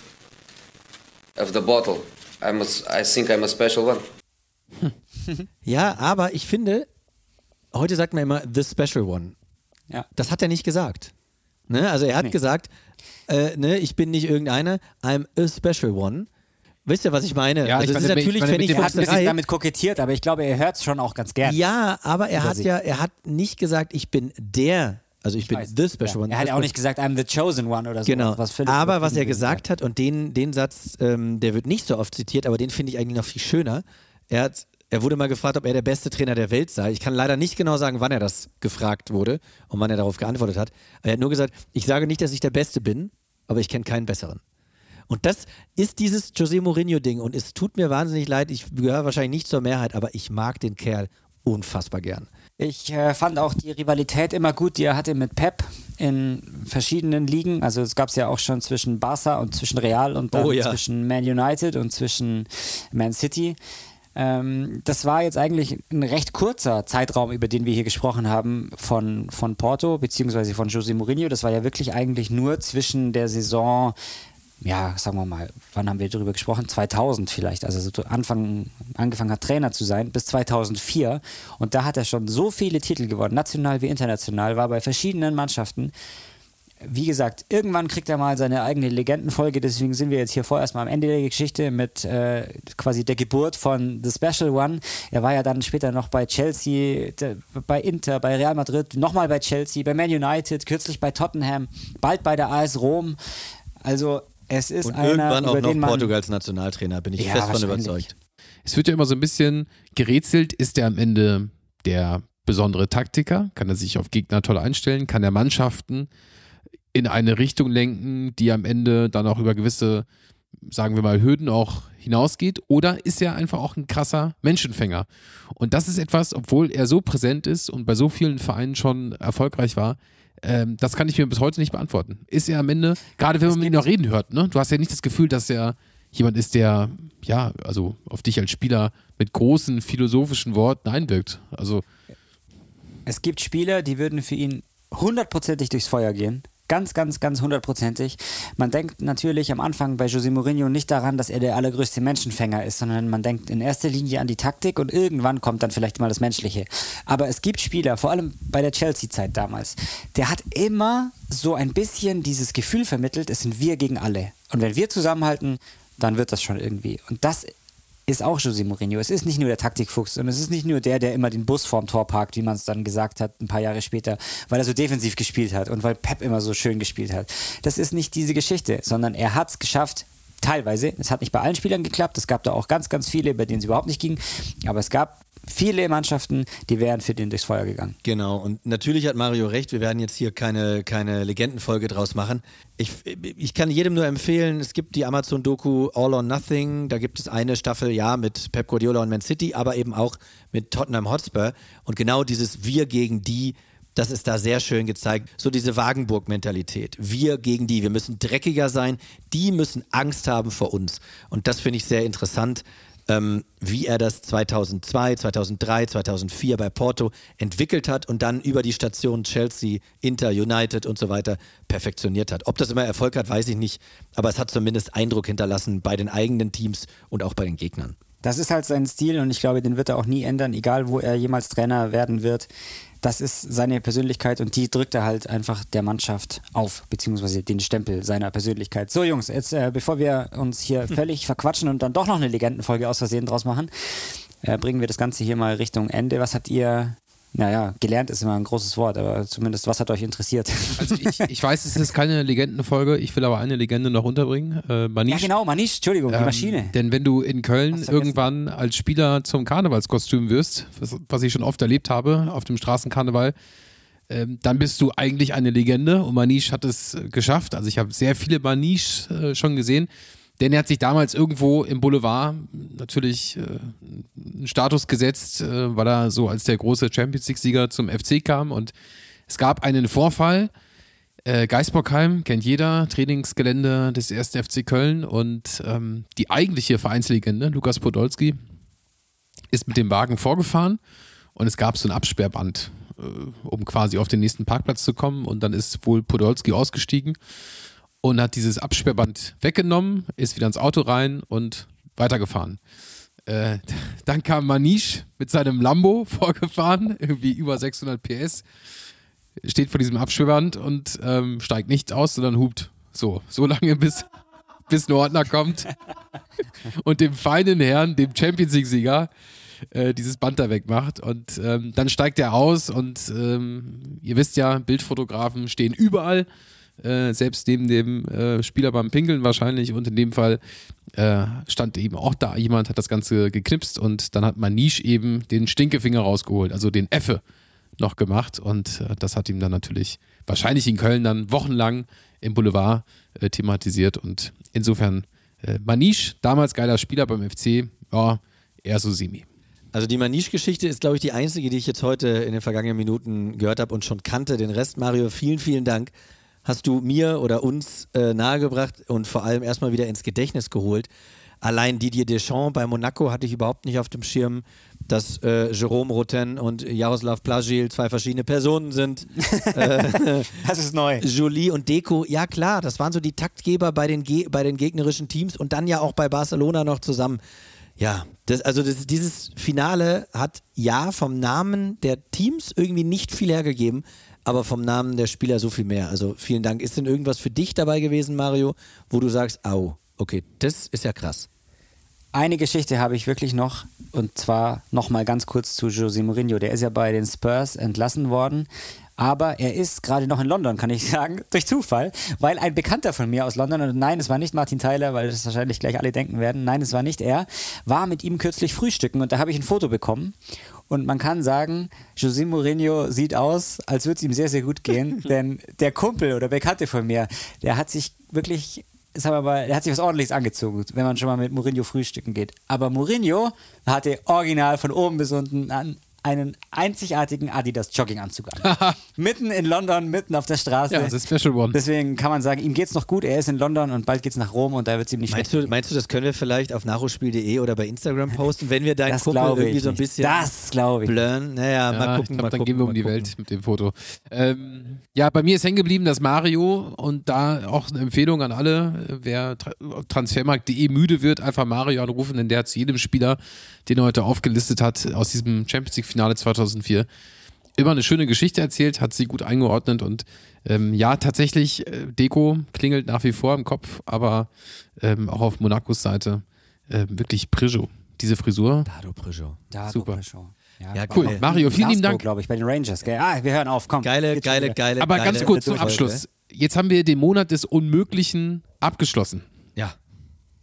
of the bottle. I'm a, I think I'm a special one. Hm. Ja, aber ich finde, heute sagt man immer the special one. Ja. Das hat er nicht gesagt. Ne? Also er hat nee. gesagt, äh, ne, ich bin nicht irgendeiner, I'm a special one. Wisst ihr, was ich meine? Ja, also ich es ist meine, natürlich, ich meine, wenn ich er hat ein bisschen damit kokettiert, aber ich glaube, er hört es schon auch ganz gerne. Ja, aber er hat sich. ja, er hat nicht gesagt, ich bin der. Also ich, ich bin weiß. the special ja. one. Er hat ja auch nicht gesagt, I'm the chosen one oder so. Genau. Was aber was er gesagt hat, und den, den Satz, ähm, der wird nicht so oft zitiert, aber den finde ich eigentlich noch viel schöner. Er, hat, er wurde mal gefragt, ob er der beste Trainer der Welt sei. Ich kann leider nicht genau sagen, wann er das gefragt wurde und wann er darauf geantwortet hat. Er hat nur gesagt, ich sage nicht, dass ich der Beste bin, aber ich kenne keinen besseren. Und das ist dieses José Mourinho-Ding und es tut mir wahnsinnig leid, ich gehöre wahrscheinlich nicht zur Mehrheit, aber ich mag den Kerl unfassbar gern. Ich äh, fand auch die Rivalität immer gut, die er hatte mit Pep in verschiedenen Ligen. Also es gab es ja auch schon zwischen Barca und zwischen Real und dann oh, ja. zwischen Man United und zwischen Man City. Ähm, das war jetzt eigentlich ein recht kurzer Zeitraum, über den wir hier gesprochen haben von, von Porto beziehungsweise von José Mourinho. Das war ja wirklich eigentlich nur zwischen der Saison, ja, sagen wir mal, wann haben wir darüber gesprochen? zweitausend vielleicht, also so Anfang, angefangen hat Trainer zu sein, bis zweitausendvier. Und da hat er schon so viele Titel gewonnen, national wie international, war bei verschiedenen Mannschaften. Wie gesagt, irgendwann kriegt er mal seine eigene Legendenfolge, deswegen sind wir jetzt hier vorerst mal am Ende der Geschichte mit äh, quasi der Geburt von The Special One. Er war ja dann später noch bei Chelsea, de, bei Inter, bei Real Madrid, nochmal bei Chelsea, bei Man United, kürzlich bei Tottenham, bald bei der A S Rom. Also es ist und einer, irgendwann auch über noch den man Portugals Nationaltrainer, bin ich ja, fest von überzeugt. Es wird ja immer so ein bisschen gerätselt, ist er am Ende der besondere Taktiker? Kann er sich auf Gegner toll einstellen? Kann er Mannschaften in eine Richtung lenken, die am Ende dann auch über gewisse, sagen wir mal, Hürden auch hinausgeht? Oder ist er einfach auch ein krasser Menschenfänger? Und das ist etwas, obwohl er so präsent ist und bei so vielen Vereinen schon erfolgreich war, ähm, das kann ich mir bis heute nicht beantworten. Ist er am Ende, gerade wenn man mit ihm noch reden hört, ne? Du hast ja nicht das Gefühl, dass er jemand ist, der, ja, also auf dich als Spieler mit großen philosophischen Worten einwirkt. Also es gibt Spieler, die würden für ihn hundertprozentig durchs Feuer gehen. Ganz, ganz, ganz hundertprozentig. Man denkt natürlich am Anfang bei José Mourinho nicht daran, dass er der allergrößte Menschenfänger ist, sondern man denkt in erster Linie an die Taktik und irgendwann kommt dann vielleicht mal das Menschliche. Aber es gibt Spieler, vor allem bei der Chelsea-Zeit damals, der hat immer so ein bisschen dieses Gefühl vermittelt, es sind wir gegen alle. Und wenn wir zusammenhalten, dann wird das schon irgendwie. Und das ist auch José Mourinho. Es ist nicht nur der Taktikfuchs und es ist nicht nur der, der immer den Bus vorm Tor parkt, wie man es dann gesagt hat, ein paar Jahre später, weil er so defensiv gespielt hat und weil Pep immer so schön gespielt hat. Das ist nicht diese Geschichte, sondern er hat es geschafft, teilweise, es hat nicht bei allen Spielern geklappt, es gab da auch ganz, ganz viele, bei denen es überhaupt nicht ging, aber es gab viele Mannschaften, die wären für den durchs Feuer gegangen. Genau, und natürlich hat Mario recht, wir werden jetzt hier keine, keine Legendenfolge draus machen. Ich, ich kann jedem nur empfehlen, es gibt die Amazon-Doku All or Nothing, da gibt es eine Staffel, ja, mit Pep Guardiola und Man City, aber eben auch mit Tottenham Hotspur und genau dieses Wir gegen die, das ist da sehr schön gezeigt. So diese Wagenburg-Mentalität. Wir gegen die. Wir müssen dreckiger sein. Die müssen Angst haben vor uns. Und das finde ich sehr interessant, ähm, wie er das zweitausendzwei, zweitausenddrei, zweitausendvier bei Porto entwickelt hat und dann über die Stationen Chelsea, Inter, United und so weiter perfektioniert hat. Ob das immer Erfolg hat, weiß ich nicht. Aber es hat zumindest Eindruck hinterlassen bei den eigenen Teams und auch bei den Gegnern. Das ist halt sein Stil und ich glaube, den wird er auch nie ändern, egal wo er jemals Trainer werden wird. Das ist seine Persönlichkeit und die drückt er halt einfach der Mannschaft auf, beziehungsweise den Stempel seiner Persönlichkeit. So Jungs, jetzt äh, bevor wir uns hier völlig verquatschen und dann doch noch eine Legendenfolge aus Versehen draus machen, äh, bringen wir das Ganze hier mal Richtung Ende. Was habt ihr, naja, gelernt ist immer ein großes Wort, aber zumindest was hat euch interessiert? Also ich, ich weiß, es ist keine Legendenfolge, ich will aber eine Legende noch unterbringen. Äh, Manish. Ja genau, Manish, Entschuldigung, die Ähm, Maschine. denn wenn du in Köln irgendwann als Spieler zum Karnevalskostüm wirst, was, was ich schon oft erlebt habe auf dem Straßenkarneval, ähm, dann bist du eigentlich eine Legende und Manish hat es äh, geschafft. Also ich habe sehr viele Manish äh, schon gesehen, denn er hat sich damals irgendwo im Boulevard natürlich äh, einen Status gesetzt, äh, weil er so als der große Champions-League-Sieger zum F C kam und es gab einen Vorfall. Äh, Geisbockheim kennt jeder, Trainingsgelände des ersten F C Köln und ähm, die eigentliche Vereinslegende, Lukas Podolski, ist mit dem Wagen vorgefahren und es gab so ein Absperrband, äh, um quasi auf den nächsten Parkplatz zu kommen und dann ist wohl Podolski ausgestiegen und hat dieses Absperrband weggenommen, ist wieder ins Auto rein und weitergefahren. Äh, dann kam Manish mit seinem Lambo vorgefahren, irgendwie über sechshundert P S, steht vor diesem Absperrband und ähm, steigt nicht aus, sondern hupt. So, so lange bis, bis ein Ordner kommt und dem feinen Herrn, dem Champions-League-Sieger, äh, dieses Band da wegmacht. Und ähm, dann steigt er aus und ähm, ihr wisst ja, Bildfotografen stehen überall, äh, selbst neben dem äh, Spieler beim Pinkeln wahrscheinlich und in dem Fall äh, stand eben auch da jemand, hat das Ganze geknipst und dann hat Manish eben den Stinkefinger rausgeholt, also den Effe noch gemacht und äh, das hat ihm dann natürlich wahrscheinlich in Köln dann wochenlang im Boulevard äh, thematisiert und insofern äh, Manish, damals geiler Spieler beim F C, ja, eher so semi. Also die Manish-Geschichte ist, glaube ich, die einzige, die ich jetzt heute in den vergangenen Minuten gehört habe und schon kannte. Den Rest, Mario, vielen, vielen Dank. Hast du mir oder uns äh, nahegebracht und vor allem erstmal wieder ins Gedächtnis geholt. Allein Didier Deschamps bei Monaco hatte ich überhaupt nicht auf dem Schirm, dass äh, Jérôme Roten und Jaroslav Plagil zwei verschiedene Personen sind. äh, das ist neu. Jolie und Deco, ja klar, das waren so die Taktgeber bei den, Ge- bei den gegnerischen Teams und dann ja auch bei Barcelona noch zusammen. Ja, das, also das, dieses Finale hat ja vom Namen der Teams irgendwie nicht viel hergegeben, aber vom Namen der Spieler so viel mehr. Also vielen Dank. Ist denn irgendwas für dich dabei gewesen, Mario, wo du sagst, au, okay, das ist ja krass. Eine Geschichte habe ich wirklich noch und zwar nochmal ganz kurz zu José Mourinho. Der ist ja bei den Spurs entlassen worden, aber er ist gerade noch in London, kann ich sagen, durch Zufall, weil ein Bekannter von mir aus London, und nein, es war nicht Martin Tyler, weil das wahrscheinlich gleich alle denken werden, nein, es war nicht er, war mit ihm kürzlich frühstücken und da habe ich ein Foto bekommen. Und man kann sagen, José Mourinho sieht aus, als würde es ihm sehr, sehr gut gehen, denn der Kumpel oder Bekannte von mir, der hat sich wirklich, sagen wir mal, der hat sich was Ordentliches angezogen, wenn man schon mal mit Mourinho frühstücken geht. Aber Mourinho hatte original von oben bis unten an einen einzigartigen Adidas Jogginganzug an. Mitten in London, mitten auf der Straße. Ja, das ist Special One. Deswegen kann man sagen, ihm geht's noch gut, er ist in London und bald geht's nach Rom und da wird's ihm nicht meinst schlecht. du, meinst du, das können wir vielleicht auf nachholspiel punkt de oder bei Instagram posten, wenn wir deinen Das Kumpel glaube irgendwie ich so ein nicht. bisschen Das glaube ich. blurren? Naja, Ja, mal gucken, ich glaub, mal dann gucken. gehen wir um mal die gucken. Welt mit dem Foto. Ähm, ja, bei mir ist hängen geblieben, dass Mario und da auch eine Empfehlung an alle, wer tra- transfermarkt punkt de müde wird, einfach Mario anrufen, denn der hat zu jedem Spieler, den er heute aufgelistet hat, aus diesem Champions League Finale zweitausendvier, immer eine schöne Geschichte erzählt, hat sie gut eingeordnet und ähm, ja, tatsächlich, äh, Deco klingelt nach wie vor im Kopf, aber ähm, auch auf Monacos Seite äh, wirklich Prijo. Diese Frisur, Dado Prijo. Da, Super. Ja, Ja, cool. geil. Mario, vielen lieben Dank. glaube ich, bei den Rangers. Gell? Ah, wir hören auf, komm. Geile, Geht schon geile, wieder. geile. Aber geile ganz kurz zum Folge. Abschluss. Jetzt haben wir den Monat des Unmöglichen abgeschlossen. Ja.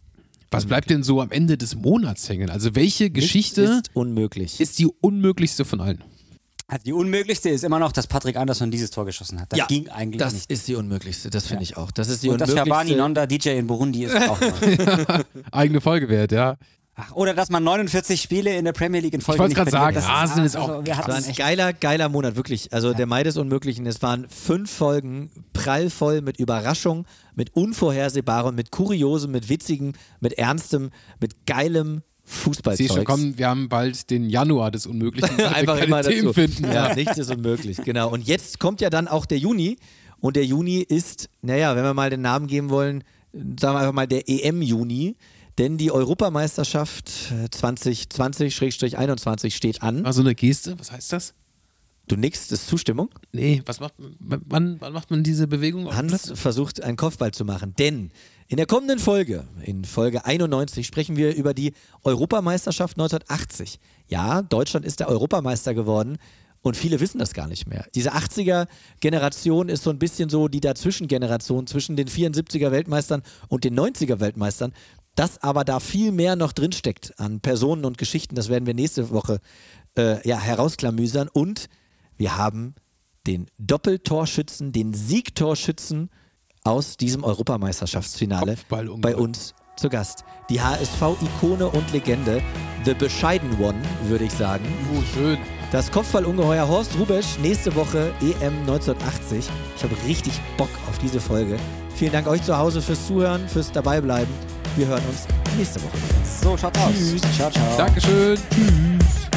Was bleibt denn so am Ende des Monats hängen? Also welche Geschichte ist unmöglich? ist die unmöglichste von allen? Also die unmöglichste ist immer noch, dass Patrick Andersson dieses Tor geschossen hat. Das ja, ging eigentlich das nicht. Das ist die unmöglichste, das finde ja. ich auch. Das ist die Und dass unmöglichste. Shabani Nonda D J in Burundi ist auch noch. Eigene Folge wert, ja. Ach, oder dass man neunundvierzig Spiele in der Premier League in Folge Ich wollte nicht gerade sagen, verliert. Das Arsenal ist, ist auch also, wir Das hatten war ein echt geiler, geiler Monat, wirklich. Also der Mai des Unmöglichen, es waren fünf Folgen, prallvoll mit Überraschung, mit Unvorhersehbarem, mit Kuriosem, mit Witzigem, mit Ernstem, mit geilem Fußballzeugs. Siehst schon, komm, wir haben bald den Januar des Unmöglichen. Einfach keine immer Themen dazu. finden. Ja, Ja. nichts ist unmöglich, genau. Und jetzt kommt ja dann auch der Juni und der Juni ist, naja, wenn wir mal den Namen geben wollen, sagen wir einfach mal der E M-Juni, denn die Europameisterschaft zwanzig zwanzig einundzwanzig steht an. War so eine Geste, was heißt das? Du nickst, das ist Zustimmung? Nee, was macht wann, wann macht man diese Bewegung? auf dem Hans Platz? versucht, einen Kopfball zu machen, denn in der kommenden Folge, in Folge einundneunzig, sprechen wir über die Europameisterschaft neunzehnhundertachtzig. Ja, Deutschland ist der Europameister geworden und viele wissen das gar nicht mehr. Diese achtziger-Generation ist so ein bisschen so die Dazwischengeneration zwischen den vierundsiebziger-Weltmeistern und den neunziger-Weltmeistern. Dass aber da viel mehr noch drinsteckt an Personen und Geschichten, das werden wir nächste Woche äh, ja, herausklamüsern. Und wir haben den Doppeltorschützen, den Siegtorschützen aus diesem Europameisterschaftsfinale Kopfballungeheuer. bei uns zu Gast. Die H S V-Ikone und Legende, The Bescheiden One, würde ich sagen. Oh, schön. Das Kopfballungeheuer Horst Rubesch, nächste Woche E M neunzehnhundertachtzig. Ich habe richtig Bock auf diese Folge. Vielen Dank euch zu Hause fürs Zuhören, fürs Dabeibleiben. Wir hören uns nächste Woche. so, schaut aus. Tschüss. Ciao, ciao. Dankeschön. Tschüss.